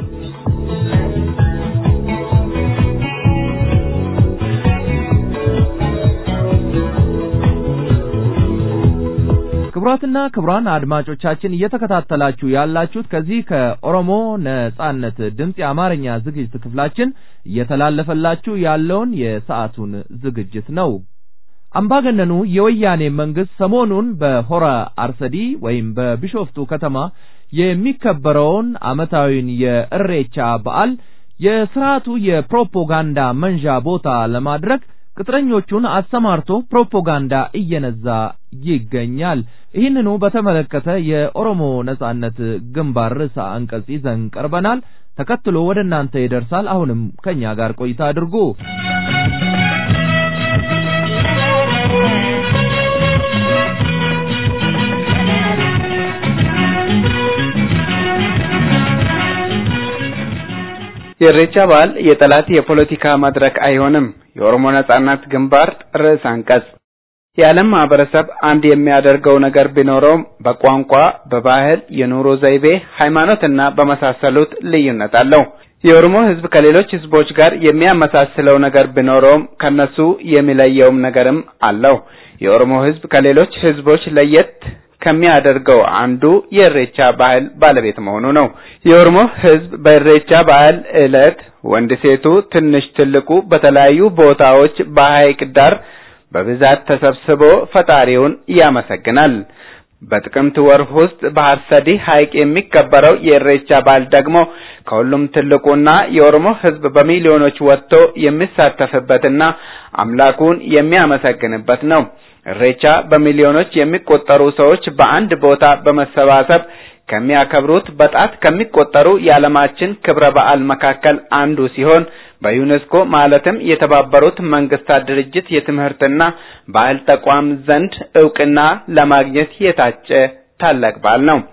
ክቡራትና ክቡራን አድማጮቻችን እየተከታተላችሁ ያላችሁት ከዚህ ከኦሮሞ ነጻነት ድምጽ የአማርኛ ዝግጅት ክፍላችን እየተላለፈላችሁ ያለውን የሰዓቱን ዝግጅት ነው። አምባገነኑ የወያኔ መንግስት ሰሞኑን በሆራ አርሰዲ ወይም በቢሾፍቱ ከተማ የሚከበረውን ዓመታዊን የእሬቻ በዓል የሥርዓቱ የፕሮፓጋንዳ መንዣ ቦታ ለማድረግ ቅጥረኞቹን አሰማርቶ ፕሮፓጋንዳ እየነዛ ይገኛል። ይህንኑ በተመለከተ የኦሮሞ ነጻነት ግንባር ርዕሰ አንቀጽ ይዘን ቀርበናል። ተከትሎ ወደ እናንተ ይደርሳል። አሁንም ከኛ ጋር ቆይታ አድርጉ። የኢሬቻ በዓል የጠላት የፖለቲካ መድረክ አይሆንም። የኦሮሞ ነጻነት ግንባር ርዕሰ አንቀጽ የዓለም ማህበረሰብ አንድ የሚያደርገው ነገር ቢኖርም በቋንቋ፣ በባህል፣ የኑሮ ዘይቤ፣ ሃይማኖትና በመሳሰሉት ልዩነት አለው። የኦሮሞ ህዝብ ከሌሎች ህዝቦች ጋር የሚያመሳስለው ነገር ቢኖርም ከነሱ የሚለየውም ነገርም አለው። የኦሮሞ ህዝብ ከሌሎች ህዝቦች ለየት ከሚያደርገው አንዱ የኢሬቻ ባህል ባለቤት መሆኑ ነው። የኦሮሞ ህዝብ በኢሬቻ በዓል ዕለት ወንድ ሴቱ፣ ትንሽ ትልቁ በተለያዩ ቦታዎች በሐይቅ ዳር በብዛት ተሰብስቦ ፈጣሪውን ያመሰግናል። በጥቅምት ወር ውስጥ በሐርሰዲ ሐይቅ የሚከበረው የኢሬቻ በዓል ደግሞ ከሁሉም ትልቁና የኦሮሞ ህዝብ በሚሊዮኖች ወጥቶ የሚሳተፍበትና አምላኩን የሚያመሰግንበት ነው። ኢሬቻ በሚሊዮኖች የሚቆጠሩ ሰዎች በአንድ ቦታ በመሰባሰብ ከሚያከብሩት በጣት ከሚቆጠሩ የዓለማችን ክብረ በዓል መካከል አንዱ ሲሆን በዩኔስኮ ማለትም የተባበሩት መንግስታት ድርጅት የትምህርትና ባህል ተቋም ዘንድ ዕውቅና ለማግኘት የታጨ ታላቅ በዓል ነው።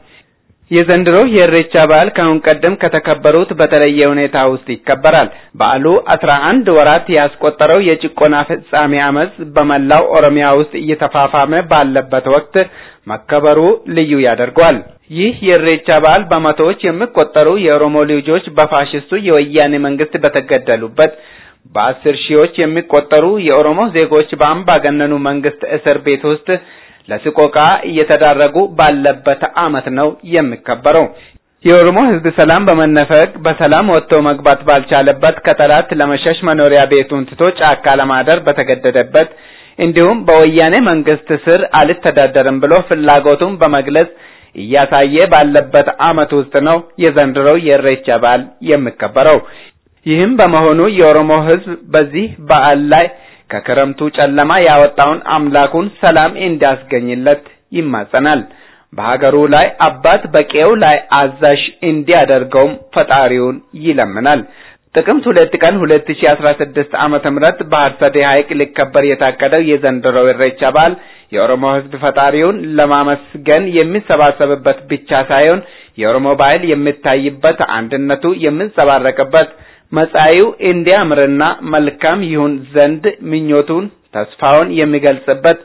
የዘንድሮ የኢሬቻ በዓል ከአሁን ቀደም ከተከበሩት በተለየ ሁኔታ ውስጥ ይከበራል። በዓሉ አስራ አንድ ወራት ያስቆጠረው የጭቆና ፍጻሜ አመጽ በመላው ኦሮሚያ ውስጥ እየተፋፋመ ባለበት ወቅት መከበሩ ልዩ ያደርገዋል። ይህ የኢሬቻ በዓል በመቶዎች የሚቆጠሩ የኦሮሞ ልጆች በፋሽስቱ የወያኔ መንግስት በተገደሉበት፣ በአስር ሺዎች የሚቆጠሩ የኦሮሞ ዜጎች በአምባገነኑ መንግስት እስር ቤት ውስጥ ለስቆቃ እየተዳረጉ ባለበት አመት ነው የሚከበረው። የኦሮሞ ህዝብ ሰላም በመነፈቅ በሰላም ወጥቶ መግባት ባልቻለበት፣ ከጠላት ለመሸሽ መኖሪያ ቤቱን ትቶ ጫካ ለማደር በተገደደበት፣ እንዲሁም በወያኔ መንግስት ስር አልተዳደርም ብሎ ፍላጎቱን በመግለጽ እያሳየ ባለበት አመት ውስጥ ነው የዘንድሮው የኢሬቻ በዓል የሚከበረው። ይህም በመሆኑ የኦሮሞ ህዝብ በዚህ በዓል ላይ ከክረምቱ ጨለማ ያወጣውን አምላኩን ሰላም እንዲያስገኝለት ይማጸናል። በሀገሩ ላይ አባት በቄው ላይ አዛዥ እንዲያደርገውም ፈጣሪውን ይለምናል። ጥቅምት ሁለት ቀን ሁለት ሺህ አስራ ስድስት ዓመተ ምህረት በሐርሰዲ ሐይቅ ሊከበር የታቀደው የዘንድሮው ኢሬቻ በዓል የኦሮሞ ህዝብ ፈጣሪውን ለማመስገን የሚሰባሰብበት ብቻ ሳይሆን የኦሮሞ ባህል የሚታይበት፣ አንድነቱ የሚንጸባረቅበት፣ መጻኢው እንዲያምርና መልካም ይሁን ዘንድ ምኞቱን ተስፋውን የሚገልጽበት፣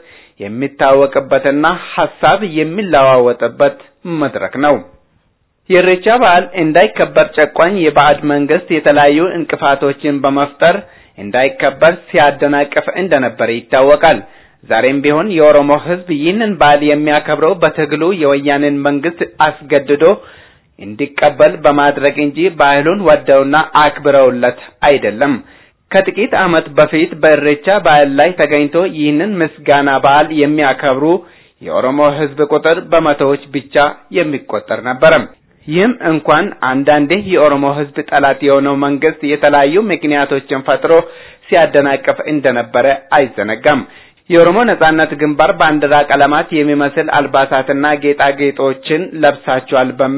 የሚታወቅበትና ሐሳብ የሚለዋወጥበት መድረክ ነው። የኢሬቻ በዓል እንዳይከበር ጨቋኝ የባዕድ መንግስት የተለያዩ እንቅፋቶችን በመፍጠር እንዳይከበር ሲያደናቅፍ እንደነበር ይታወቃል። ዛሬም ቢሆን የኦሮሞ ህዝብ ይህንን በዓል የሚያከብረው በትግሉ የወያኔን መንግስት አስገድዶ እንዲቀበል በማድረግ እንጂ ባህሉን ወደውና አክብረውለት አይደለም። ከጥቂት ዓመት በፊት በኢሬቻ በዓል ላይ ተገኝቶ ይህንን ምስጋና በዓል የሚያከብሩ የኦሮሞ ህዝብ ቁጥር በመቶዎች ብቻ የሚቆጠር ነበር። ይህም እንኳን አንዳንዴ የኦሮሞ ህዝብ ጠላት የሆነው መንግስት የተለያዩ ምክንያቶችን ፈጥሮ ሲያደናቅፍ እንደነበረ አይዘነጋም። የኦሮሞ ነጻነት ግንባር ባንዲራ ቀለማት የሚመስል አልባሳትና ጌጣጌጦችን ለብሳቸዋል በሚል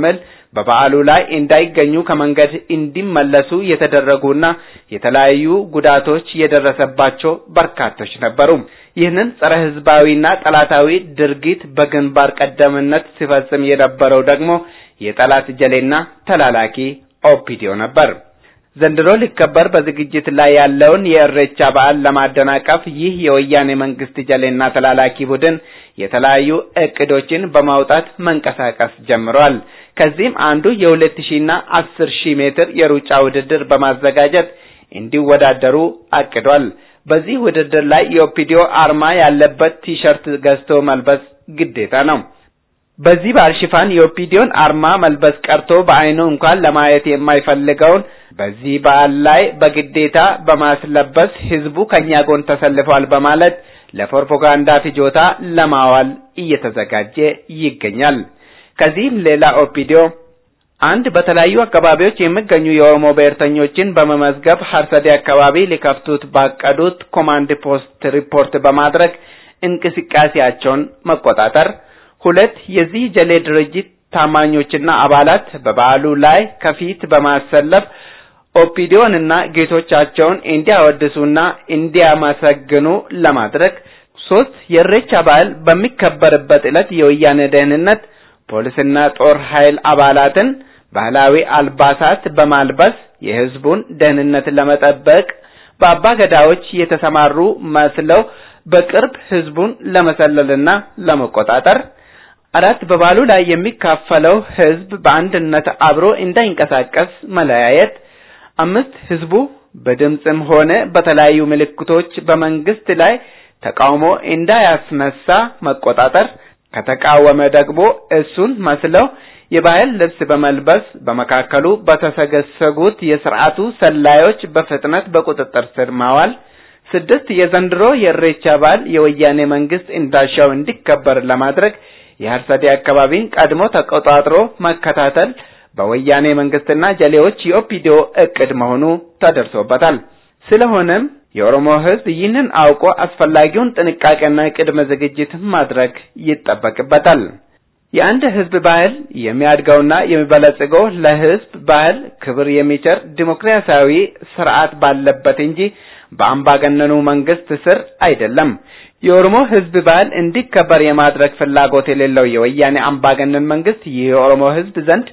በበዓሉ ላይ እንዳይገኙ ከመንገድ እንዲመለሱ የተደረጉና የተለያዩ ጉዳቶች የደረሰባቸው በርካቶች ነበሩ። ይህንን ጸረ ህዝባዊና ጠላታዊ ድርጊት በግንባር ቀደምትነት ሲፈጽም የነበረው ደግሞ የጠላት ጀሌና ተላላኪ ኦፒዲዮ ነበር። ዘንድሮ ሊከበር በዝግጅት ላይ ያለውን የኢሬቻ በዓል ለማደናቀፍ ይህ የወያኔ መንግስት ጀሌና ተላላኪ ቡድን የተለያዩ እቅዶችን በማውጣት መንቀሳቀስ ጀምሯል። ከዚህም አንዱ የሁለት ሺህ እና አስር ሺህ ሜትር የሩጫ ውድድር በማዘጋጀት እንዲወዳደሩ አቅዷል። በዚህ ውድድር ላይ የኦፒዲዮ አርማ ያለበት ቲሸርት ገዝቶ መልበስ ግዴታ ነው። በዚህ በዓል ሽፋን የኦፒዲዮን አርማ መልበስ ቀርቶ በአይኑ እንኳን ለማየት የማይፈልገውን በዚህ በዓል ላይ በግዴታ በማስለበስ ህዝቡ ከኛ ጎን ተሰልፏል በማለት ለፕሮፓጋንዳ ፍጆታ ለማዋል እየተዘጋጀ ይገኛል። ከዚህም ሌላ ኦፒዲዮ አንድ በተለያዩ አካባቢዎች የሚገኙ የኦሮሞ ብሔርተኞችን በመመዝገብ ሀርሰዴ አካባቢ ሊከፍቱት ባቀዱት ኮማንድ ፖስት ሪፖርት በማድረግ እንቅስቃሴያቸውን መቆጣጠር፣ ሁለት የዚህ ጀሌ ድርጅት ታማኞችና አባላት በበዓሉ ላይ ከፊት በማሰለፍ ኦፒዲዮንና ጌቶቻቸውን እንዲያወድሱና እንዲያመሰግኑ ለማድረግ፣ ሶስት የኢሬቻ በዓል በሚከበርበት ዕለት የወያኔ ደህንነት ፖሊስና ጦር ኃይል አባላትን ባህላዊ አልባሳት በማልበስ የህዝቡን ደህንነት ለመጠበቅ በአባገዳዎች የተሰማሩ መስለው በቅርብ ህዝቡን ለመሰለልና ለመቆጣጠር፣ አራት በበዓሉ ላይ የሚካፈለው ህዝብ በአንድነት አብሮ እንዳይንቀሳቀስ መለያየት፣ አምስት ህዝቡ በድምጽም ሆነ በተለያዩ ምልክቶች በመንግስት ላይ ተቃውሞ እንዳያስነሳ መቆጣጠር፣ ከተቃወመ ደግሞ እሱን መስለው የባህል ልብስ በመልበስ በመካከሉ በተሰገሰጉት የሥርዓቱ ሰላዮች በፍጥነት በቁጥጥር ስር ማዋል፣ ስድስት የዘንድሮ የኢሬቻ በዓል የወያኔ መንግስት እንዳሻው እንዲከበር ለማድረግ የሀርሰዴ አካባቢን ቀድሞ ተቆጣጥሮ መከታተል በወያኔ መንግስትና ጀሌዎች የኦፒዲዮ እቅድ መሆኑ ተደርሶበታል። ስለሆነም የኦሮሞ ህዝብ ይህንን አውቆ አስፈላጊውን ጥንቃቄና ቅድመ ዝግጅት ማድረግ ይጠበቅበታል። የአንድ ህዝብ ባህል የሚያድገውና የሚበለጽገው ለህዝብ ባህል ክብር የሚቸር ዲሞክራሲያዊ ስርዓት ባለበት እንጂ በአምባገነኑ መንግስት ስር አይደለም። የኦሮሞ ህዝብ ባህል እንዲከበር የማድረግ ፍላጎት የሌለው የወያኔ አምባገነን መንግስት የኦሮሞ ህዝብ ዘንድ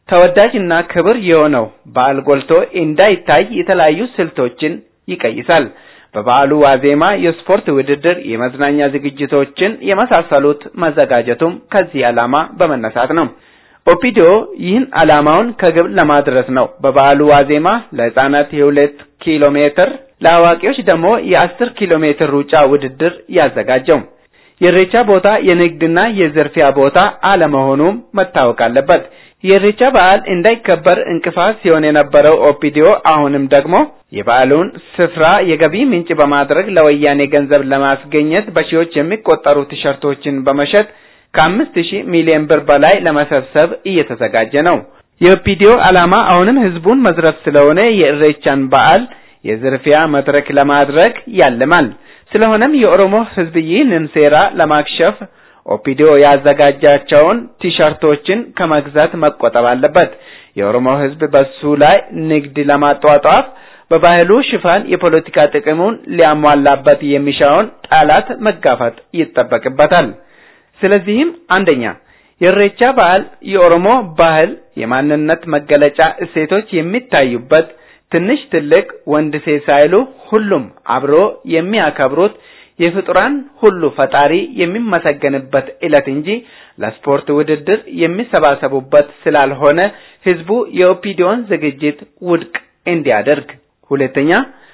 ተወዳጅና ክብር የሆነው ባህል ጎልቶ እንዳይታይ የተለያዩ ስልቶችን ይቀይሳል። በበዓሉ ዋዜማ የስፖርት ውድድር፣ የመዝናኛ ዝግጅቶችን የመሳሰሉት መዘጋጀቱም ከዚህ ዓላማ በመነሳት ነው። ኦፒዲዮ ይህን ዓላማውን ከግብ ለማድረስ ነው በበዓሉ ዋዜማ ለህፃናት የሁለት ኪሎ ሜትር ለአዋቂዎች ደግሞ የአስር ኪሎ ሜትር ሩጫ ውድድር ያዘጋጀው። የኢሬቻ ቦታ የንግድና የዝርፊያ ቦታ አለመሆኑም መታወቅ አለበት። የኢሬቻ በዓል እንዳይከበር እንቅፋት ሲሆን የነበረው ኦፒዲዮ አሁንም ደግሞ የበዓሉን ስፍራ የገቢ ምንጭ በማድረግ ለወያኔ ገንዘብ ለማስገኘት በሺዎች የሚቆጠሩ ቲሸርቶችን በመሸጥ ከአምስት ሺህ ሚሊዮን ብር በላይ ለመሰብሰብ እየተዘጋጀ ነው። የኦፒዲዮ ዓላማ አሁንም ህዝቡን መዝረፍ ስለሆነ የኢሬቻን በዓል የዝርፊያ መድረክ ለማድረግ ያለማል። ስለሆነም የኦሮሞ ህዝብ ይህንን ሴራ ለማክሸፍ ኦፒዲዮ ያዘጋጃቸውን ቲሸርቶችን ከመግዛት መቆጠብ አለበት። የኦሮሞ ህዝብ በሱ ላይ ንግድ ለማጧጧፍ በባህሉ ሽፋን የፖለቲካ ጥቅሙን ሊያሟላበት የሚሻውን ጠላት መጋፈጥ ይጠበቅበታል። ስለዚህም አንደኛ የኢሬቻ በዓል የኦሮሞ ባህል የማንነት መገለጫ እሴቶች የሚታዩበት ትንሽ ትልቅ ወንድ ሴት ሳይሉ ሁሉም አብሮ የሚያከብሩት የፍጡራን ሁሉ ፈጣሪ የሚመሰገንበት ዕለት እንጂ ለስፖርት ውድድር የሚሰባሰቡበት ስላልሆነ ህዝቡ የኦፒዲዮን ዝግጅት ውድቅ እንዲያደርግ። ሁለተኛ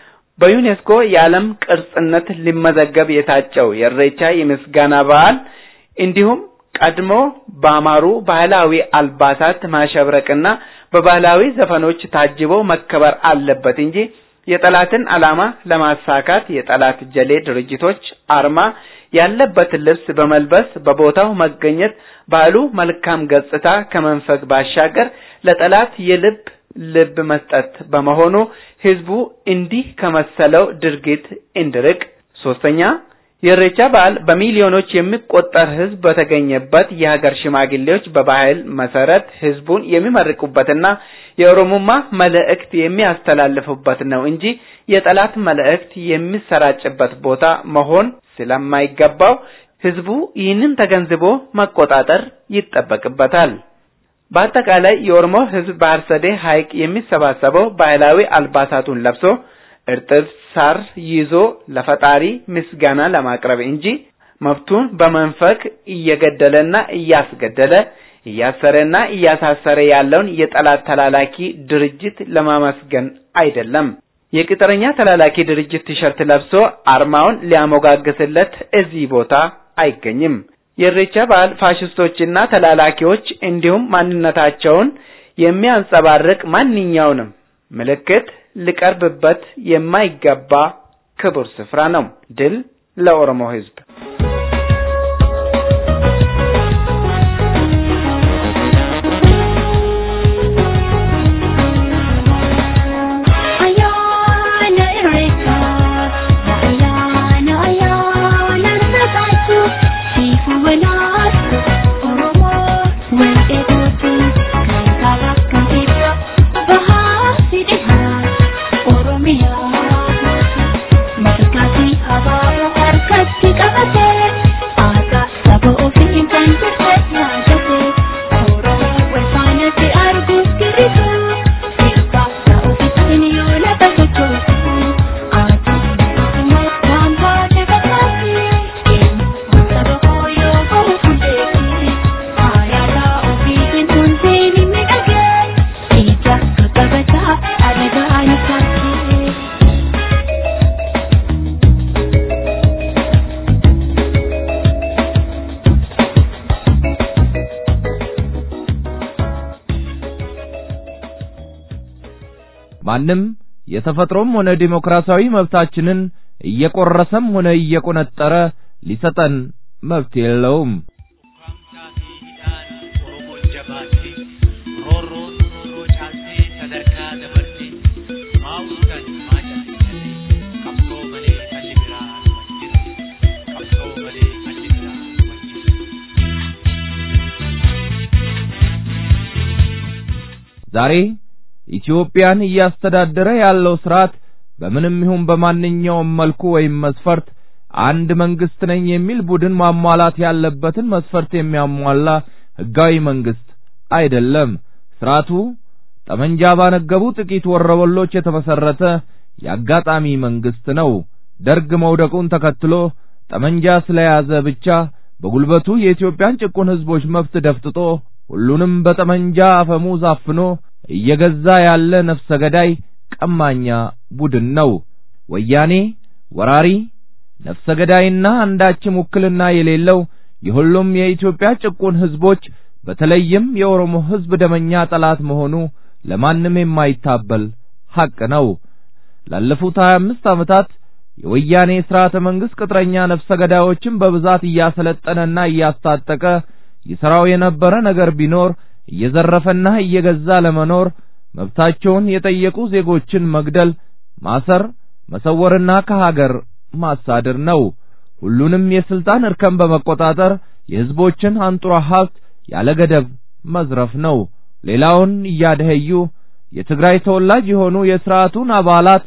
በዩኔስኮ የዓለም ቅርስነት ሊመዘገብ የታጨው የኢሬቻ የምስጋና በዓል እንዲሁም ቀድሞ ባማሩ ባህላዊ አልባሳት ማሸብረቅና በባህላዊ ዘፈኖች ታጅቦ መከበር አለበት እንጂ የጠላትን ዓላማ ለማሳካት የጠላት ጀሌ ድርጅቶች አርማ ያለበት ልብስ በመልበስ በቦታው መገኘት ባህሉ መልካም ገጽታ ከመንፈግ ባሻገር ለጠላት የልብ ልብ መስጠት በመሆኑ ህዝቡ እንዲህ ከመሰለው ድርጊት እንዲርቅ። ሶስተኛ የኢሬቻ በዓል በሚሊዮኖች የሚቆጠር ህዝብ በተገኘበት የሀገር ሽማግሌዎች በባህል መሰረት ህዝቡን የሚመርቁበትና የኦሮሞማ መልእክት የሚያስተላልፉበት ነው እንጂ የጠላት መልእክት የሚሰራጭበት ቦታ መሆን ስለማይገባው ህዝቡ ይህንን ተገንዝቦ መቆጣጠር ይጠበቅበታል። በአጠቃላይ የኦሮሞ ህዝብ በአርሰዴ ሐይቅ የሚሰባሰበው ባህላዊ አልባሳቱን ለብሶ እርጥብ ሳር ይዞ ለፈጣሪ ምስጋና ለማቅረብ እንጂ መብቱን በመንፈቅ እየገደለና እያስገደለ እያሰረና እያሳሰረ ያለውን የጠላት ተላላኪ ድርጅት ለማመስገን አይደለም። የቅጥረኛ ተላላኪ ድርጅት ቲሸርት ለብሶ አርማውን ሊያሞጋግስለት እዚህ ቦታ አይገኝም። የኢሬቻ በዓል ፋሽስቶችና ተላላኪዎች እንዲሁም ማንነታቸውን የሚያንጸባርቅ ማንኛውንም ምልክት ሊቀርብበት የማይገባ ክቡር ስፍራ ነው። ድል ለኦሮሞ ህዝብ! ማንም የተፈጥሮም ሆነ ዲሞክራሲያዊ መብታችንን እየቆረሰም ሆነ እየቆነጠረ ሊሰጠን መብት የለውም። ዛሬ ኢትዮጵያን እያስተዳደረ ያለው ስርዓት በምንም ይሁን በማንኛውም መልኩ ወይም መስፈርት አንድ መንግስት ነኝ የሚል ቡድን ማሟላት ያለበትን መስፈርት የሚያሟላ ህጋዊ መንግስት አይደለም። ስርዓቱ ጠመንጃ ባነገቡ ጥቂት ወረበሎች የተመሰረተ ያጋጣሚ መንግስት ነው። ደርግ መውደቁን ተከትሎ ጠመንጃ ስለያዘ ብቻ በጉልበቱ የኢትዮጵያን ጭቁን ህዝቦች መብት ደፍጥጦ ሁሉንም በጠመንጃ አፈሙዝ አፍኖ እየገዛ ያለ ነፍሰ ገዳይ ቀማኛ ቡድን ነው። ወያኔ ወራሪ ነፍሰ ገዳይና አንዳችም ውክልና የሌለው የሁሉም የኢትዮጵያ ጭቁን ህዝቦች በተለይም የኦሮሞ ህዝብ ደመኛ ጠላት መሆኑ ለማንም የማይታበል ሐቅ ነው። ላለፉት ሃያ አምስት ዓመታት የወያኔ ስርዓተ መንግስት ቅጥረኛ ነፍሰ ገዳዮችን በብዛት እያሰለጠነና እያስታጠቀ ይሰራው የነበረ ነገር ቢኖር እየዘረፈና እየገዛ ለመኖር መብታቸውን የጠየቁ ዜጎችን መግደል፣ ማሰር፣ መሰወርና ከሀገር ማሳደር ነው። ሁሉንም የስልጣን እርከን በመቆጣጠር የህዝቦችን አንጡራ ሀብት ያለ ገደብ መዝረፍ ነው። ሌላውን እያደኸዩ የትግራይ ተወላጅ የሆኑ የሥርዓቱን አባላት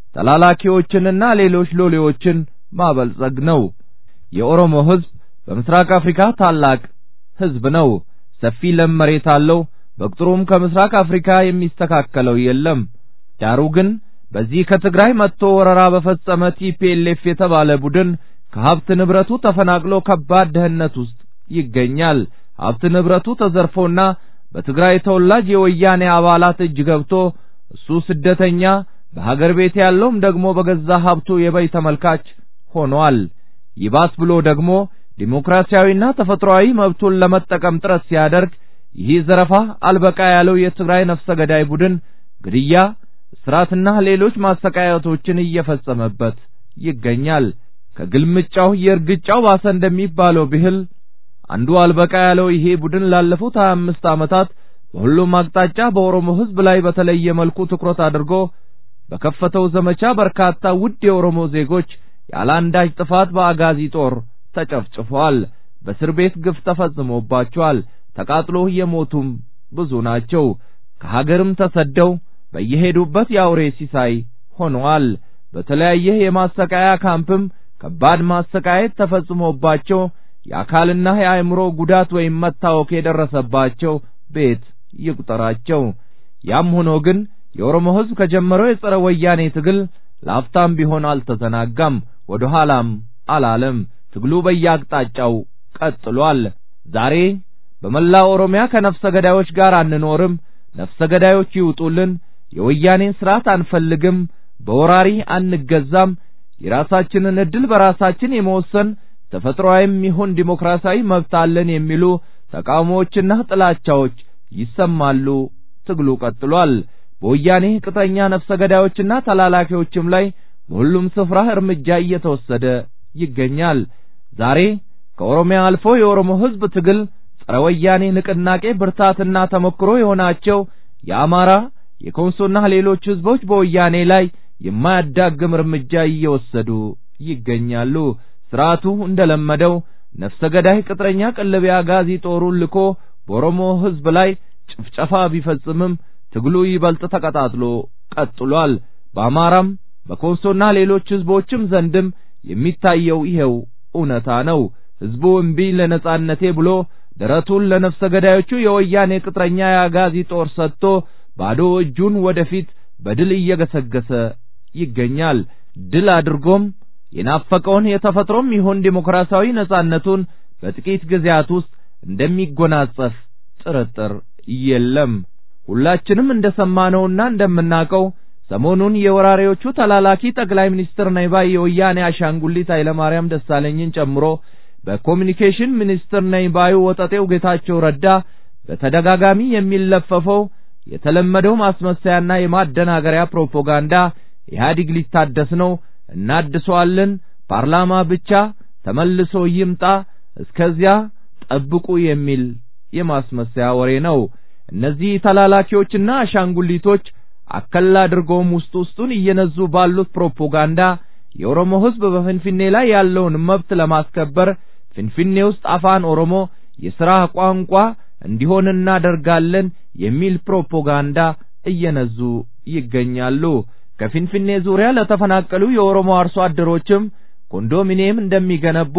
ተላላኪዎችንና ሌሎች ሎሌዎችን ማበልጸግ ነው። የኦሮሞ ህዝብ በምስራቅ አፍሪካ ታላቅ ህዝብ ነው። ሰፊ ለም መሬት አለው። በቁጥሩም ከምስራቅ አፍሪካ የሚስተካከለው የለም። ዳሩ ግን በዚህ ከትግራይ መጥቶ ወረራ በፈጸመ ቲፒኤልኤፍ የተባለ ቡድን ከሀብት ንብረቱ ተፈናቅሎ ከባድ ደህንነት ውስጥ ይገኛል። ሀብት ንብረቱ ተዘርፎና በትግራይ ተወላጅ የወያኔ አባላት እጅ ገብቶ እሱ ስደተኛ በሀገር ቤት ያለውም ደግሞ በገዛ ሀብቱ የበይ ተመልካች ሆኗል። ይባስ ብሎ ደግሞ ዲሞክራሲያዊና ተፈጥሯዊ መብቱን ለመጠቀም ጥረት ሲያደርግ ይህ ዘረፋ አልበቃ ያለው የትግራይ ነፍሰ ገዳይ ቡድን ግድያ፣ እስራትና ሌሎች ማሰቃየቶችን እየፈጸመበት ይገኛል። ከግልምጫው የርግጫው ባሰ እንደሚባለው ብሂል አንዱ አልበቃ ያለው ይሄ ቡድን ላለፉት ሃያ አምስት ዓመታት በሁሉም አቅጣጫ በኦሮሞ ህዝብ ላይ በተለየ መልኩ ትኩረት አድርጎ በከፈተው ዘመቻ በርካታ ውድ የኦሮሞ ዜጎች ያላንዳች ጥፋት በአጋዚ ጦር ተጨፍጭፏል። በእስር ቤት ግፍ ተፈጽሞባቸዋል። ተቃጥሎ የሞቱም ብዙ ናቸው። ከሀገርም ተሰደው በየሄዱበት ያውሬ ሲሳይ ሆነዋል። በተለያየ የማሰቃያ ካምፕም ከባድ ማሰቃየት ተፈጽሞባቸው የአካልና የአእምሮ ጉዳት ወይም መታወክ የደረሰባቸው ቤት ይቁጠራቸው። ያም ሆኖ ግን የኦሮሞ ሕዝብ ከጀመረው የጸረ ወያኔ ትግል ላፍታም ቢሆን አልተዘናጋም፣ ወደ ኋላም አላለም። ትግሉ በየአቅጣጫው ቀጥሏል። ዛሬ በመላ ኦሮሚያ ከነፍሰ ገዳዮች ጋር አንኖርም፣ ነፍሰ ገዳዮች ይውጡልን፣ የወያኔን ስርዓት አንፈልግም፣ በወራሪ አንገዛም፣ የራሳችንን እድል በራሳችን የመወሰን ተፈጥሯዊም ይሁን ዲሞክራሲያዊ መብት አለን የሚሉ ተቃውሞዎችና ጥላቻዎች ይሰማሉ። ትግሉ ቀጥሏል። በወያኔ ቅጥረኛ ነፍሰ ገዳዮችና ተላላኪዎችም ላይ በሁሉም ስፍራ እርምጃ እየተወሰደ ይገኛል። ዛሬ ከኦሮሚያ አልፎ የኦሮሞ ሕዝብ ትግል ጸረ ወያኔ ንቅናቄ ብርታትና ተሞክሮ የሆናቸው የአማራ የኮንሶና ሌሎች ሕዝቦች በወያኔ ላይ የማያዳግም እርምጃ እየወሰዱ ይገኛሉ። ስርዓቱ እንደለመደው ነፍሰ ገዳይ ቅጥረኛ ቀለብ አጋዚ ጦሩን ልኮ በኦሮሞ ሕዝብ ላይ ጭፍጨፋ ቢፈጽምም ትግሉ ይበልጥ ተቀጣጥሎ ቀጥሏል። በአማራም በኮንሶና ሌሎች ሕዝቦችም ዘንድም የሚታየው ይሄው እውነታ ነው። ሕዝቡ እምቢ ለነጻነቴ ብሎ ደረቱን ለነፍሰ ገዳዮቹ የወያኔ ቅጥረኛ የአጋዚ ጦር ሰጥቶ ባዶ እጁን ወደፊት በድል እየገሰገሰ ይገኛል። ድል አድርጎም የናፈቀውን የተፈጥሮም ይሁን ዲሞክራሲያዊ ነጻነቱን በጥቂት ጊዜያት ውስጥ እንደሚጎናጸፍ ጥርጥር የለም። ሁላችንም እንደሰማነውና እንደምናውቀው ሰሞኑን የወራሪዎቹ ተላላኪ ጠቅላይ ሚኒስትር ነኝ ባይ የወያኔ አሻንጉሊት ኃይለማርያም ደሳለኝን ጨምሮ በኮሙኒኬሽን ሚኒስትር ነኝ ባዩ ወጠጤው ጌታቸው ረዳ በተደጋጋሚ የሚለፈፈው የተለመደው ማስመሰያና የማደናገሪያ ፕሮፓጋንዳ ኢህአዲግ ሊታደስ ነው፣ እናድሰዋለን፣ ፓርላማ ብቻ ተመልሶ ይምጣ፣ እስከዚያ ጠብቁ የሚል የማስመሰያ ወሬ ነው። እነዚህ ተላላኪዎችና አሻንጉሊቶች አከላ አድርገውም ውስጥ ውስጡን እየነዙ ባሉት ፕሮፓጋንዳ የኦሮሞ ሕዝብ በፍንፍኔ ላይ ያለውን መብት ለማስከበር ፍንፍኔ ውስጥ አፋን ኦሮሞ የሥራ ቋንቋ እንዲሆን እናደርጋለን የሚል ፕሮፓጋንዳ እየነዙ ይገኛሉ። ከፍንፍኔ ዙሪያ ለተፈናቀሉ የኦሮሞ አርሶ አደሮችም ኮንዶሚኒየም እንደሚገነቡ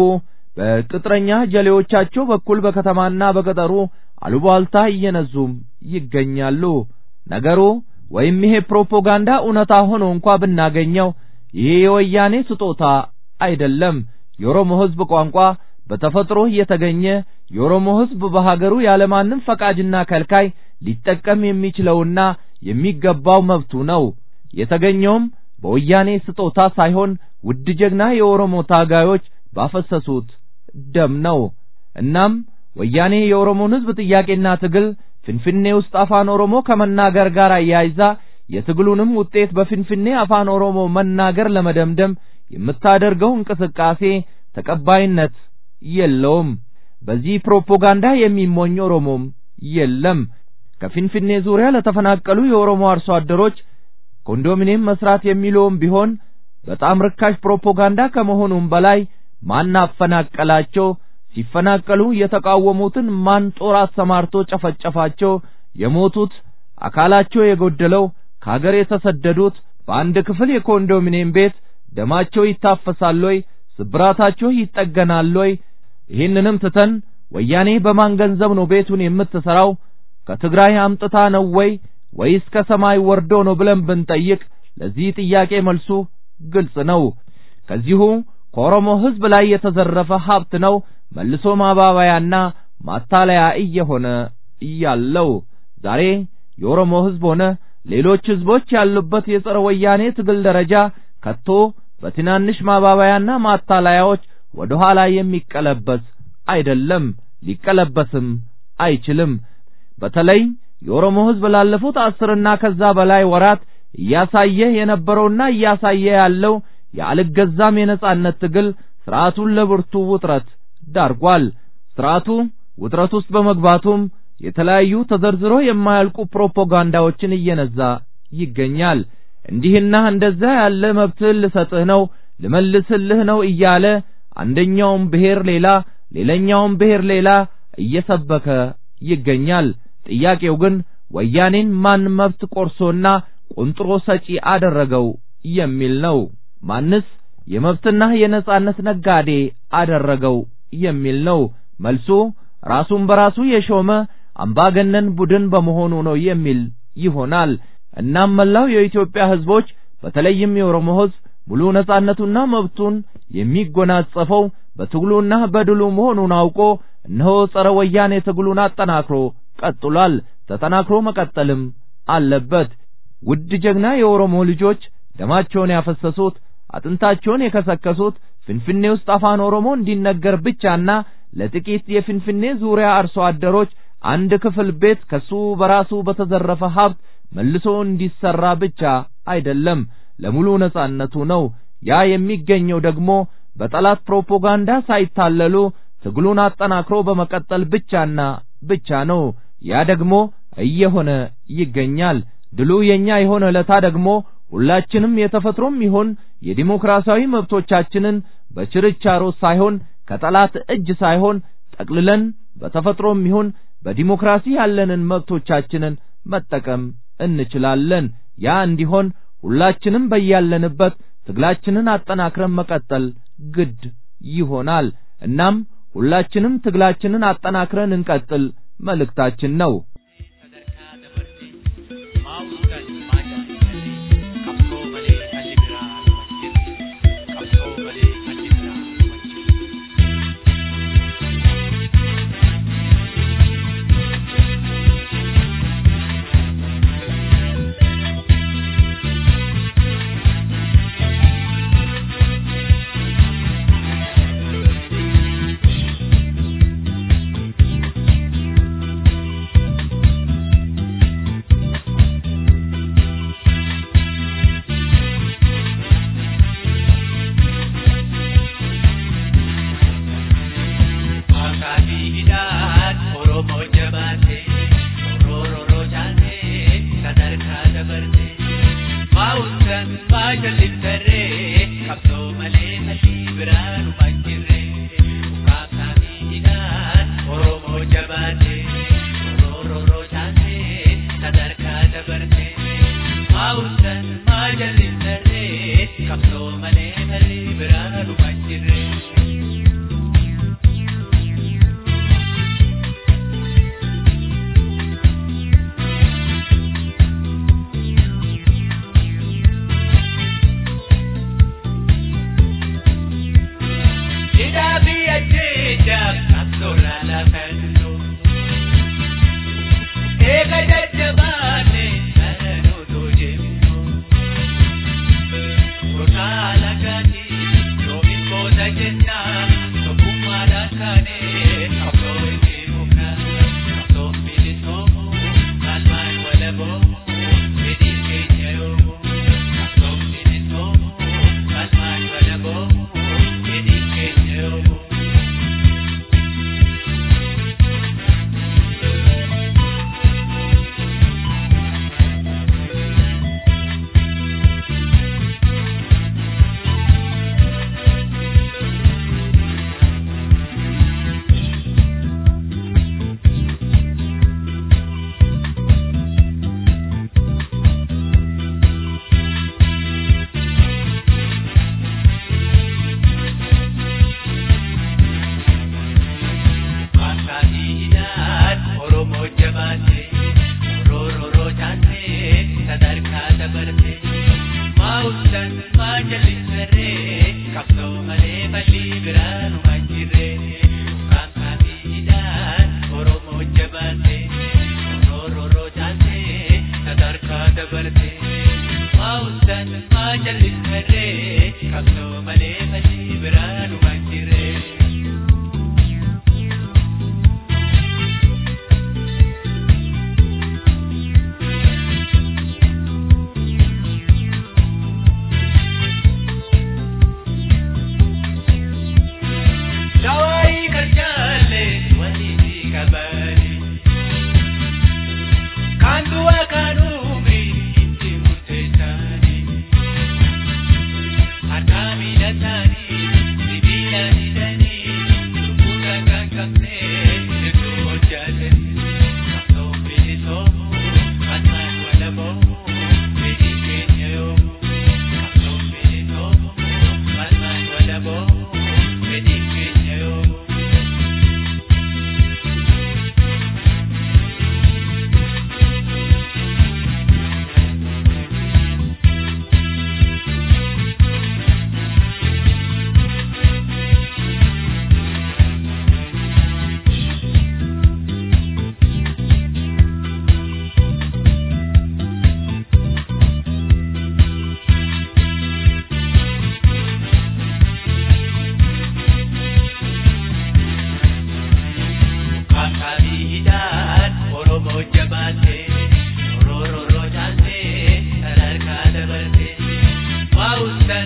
በቅጥረኛ ጀሌዎቻቸው በኩል በከተማና በገጠሩ አሉባልታ እየነዙም ይገኛሉ። ነገሩ ወይም ይሄ ፕሮፓጋንዳ እውነታ ሆኖ እንኳን ብናገኘው ይሄ የወያኔ ስጦታ አይደለም። የኦሮሞ ሕዝብ ቋንቋ በተፈጥሮ የተገኘ የኦሮሞ ሕዝብ በሀገሩ ያለማንም ፈቃጅና ከልካይ ሊጠቀም የሚችለውና የሚገባው መብቱ ነው። የተገኘውም በወያኔ ስጦታ ሳይሆን ውድ ጀግና የኦሮሞ ታጋዮች ባፈሰሱት ደም ነው። እናም ወያኔ የኦሮሞን ሕዝብ ጥያቄና ትግል ፍንፍኔ ውስጥ አፋን ኦሮሞ ከመናገር ጋር አያይዛ የትግሉንም ውጤት በፍንፍኔ አፋን ኦሮሞ መናገር ለመደምደም የምታደርገው እንቅስቃሴ ተቀባይነት የለውም። በዚህ ፕሮፓጋንዳ የሚሞኝ ኦሮሞም የለም። ከፍንፍኔ ዙሪያ ለተፈናቀሉ የኦሮሞ አርሶ አደሮች ኮንዶሚኒየም መስራት የሚለውም ቢሆን በጣም ርካሽ ፕሮፓጋንዳ ከመሆኑም በላይ ማን አፈናቀላቸው፣ ሲፈናቀሉ የተቃወሙትን ማን ጦር አሰማርቶ ጨፈጨፋቸው፣ የሞቱት አካላቸው የጎደለው ከሀገር የተሰደዱት በአንድ ክፍል የኮንዶሚኒየም ቤት ደማቸው ይታፈሳል ወይ፣ ስብራታቸው ይጠገናል ወይ? ይህንንም ትተን ወያኔ በማን ገንዘብ ነው ቤቱን የምትሰራው? ከትግራይ አምጥታ ነው ወይ ወይስ ከሰማይ ወርዶ ነው ብለን ብንጠይቅ ለዚህ ጥያቄ መልሱ ግልጽ ነው። ከዚሁ ከኦሮሞ ሕዝብ ላይ የተዘረፈ ሀብት ነው መልሶ ማባባያና ማታለያ እየሆነ ያለው። ዛሬ የኦሮሞ ሕዝብ ሆነ ሌሎች ሕዝቦች ያሉበት የጸረ ወያኔ ትግል ደረጃ ከቶ በትናንሽ ማባባያና ማታለያዎች ወደ ኋላ የሚቀለበስ አይደለም፣ ሊቀለበስም አይችልም። በተለይ የኦሮሞ ሕዝብ ላለፉት አስርና ከዛ በላይ ወራት እያሳየ የነበረውና እያሳየ ያለው ያልገዛም የነጻነት ትግል ስርዓቱን ለብርቱ ውጥረት ዳርጓል። ስርዓቱ ውጥረት ውስጥ በመግባቱም የተለያዩ ተዘርዝሮ የማያልቁ ፕሮፓጋንዳዎችን እየነዛ ይገኛል። እንዲህና እንደዛ ያለ መብትህን ልሰጥህ ነው፣ ልመልስልህ ነው እያለ አንደኛውም ብሔር ሌላ ሌላኛውም ብሔር ሌላ እየሰበከ ይገኛል። ጥያቄው ግን ወያኔን ማን መብት ቆርሶና ቆንጥሮ ሰጪ አደረገው የሚል ነው። ማንስ የመብትና የነጻነት ነጋዴ አደረገው የሚል ነው። መልሱ ራሱን በራሱ የሾመ አምባገነን ቡድን በመሆኑ ነው የሚል ይሆናል። እናም መላው የኢትዮጵያ ህዝቦች በተለይም የኦሮሞ ህዝብ ሙሉ ነጻነቱና መብቱን የሚጎናጸፈው በትግሉና በድሉ መሆኑን አውቆ እነሆ ጸረ ወያኔ ትግሉን አጠናክሮ ቀጥሏል። ተጠናክሮ መቀጠልም አለበት። ውድ ጀግና የኦሮሞ ልጆች ደማቸውን ያፈሰሱት አጥንታቸውን የከሰከሱት ፍንፍኔ ውስጥ አፋን ኦሮሞ እንዲነገር ብቻና ለጥቂት የፍንፍኔ ዙሪያ አርሶ አደሮች አንድ ክፍል ቤት ከሱ በራሱ በተዘረፈ ሀብት መልሶ እንዲሰራ ብቻ አይደለም፣ ለሙሉ ነጻነቱ ነው። ያ የሚገኘው ደግሞ በጠላት ፕሮፓጋንዳ ሳይታለሉ ትግሉን አጠናክሮ በመቀጠል ብቻና ብቻ ነው። ያ ደግሞ እየሆነ ይገኛል። ድሉ የኛ የሆነ ለታ ደግሞ ሁላችንም የተፈጥሮም ይሁን የዲሞክራሲያዊ መብቶቻችንን በችርቻሮ ሳይሆን ከጠላት እጅ ሳይሆን ጠቅልለን በተፈጥሮም ይሁን በዲሞክራሲ ያለንን መብቶቻችንን መጠቀም እንችላለን። ያ እንዲሆን ሁላችንም በያለንበት ትግላችንን አጠናክረን መቀጠል ግድ ይሆናል። እናም ሁላችንም ትግላችንን አጠናክረን እንቀጥል መልእክታችን ነው።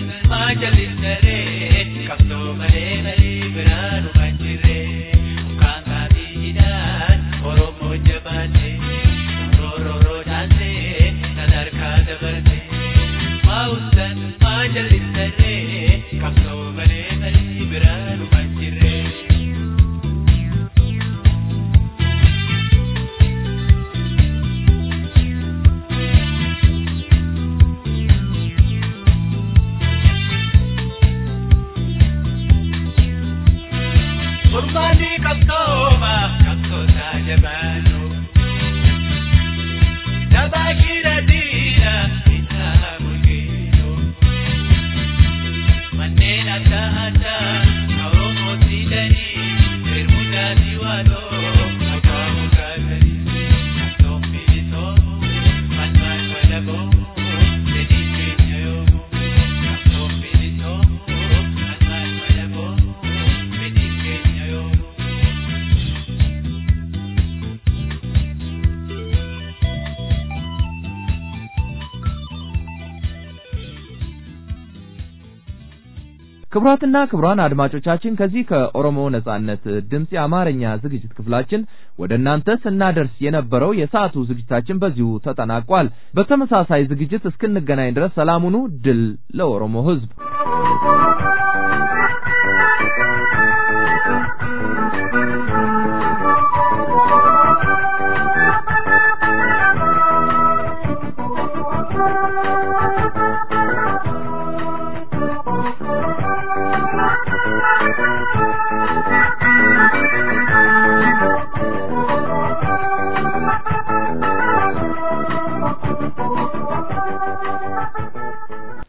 ክቡራትና ክቡራን አድማጮቻችን ከዚህ ከኦሮሞ ነጻነት ድምጽ የአማርኛ ዝግጅት ክፍላችን ወደ እናንተ ስናደርስ የነበረው የሰዓቱ ዝግጅታችን በዚሁ ተጠናቋል። በተመሳሳይ ዝግጅት እስክንገናኝ ድረስ ሰላም ሁኑ። ድል ለኦሮሞ ሕዝብ።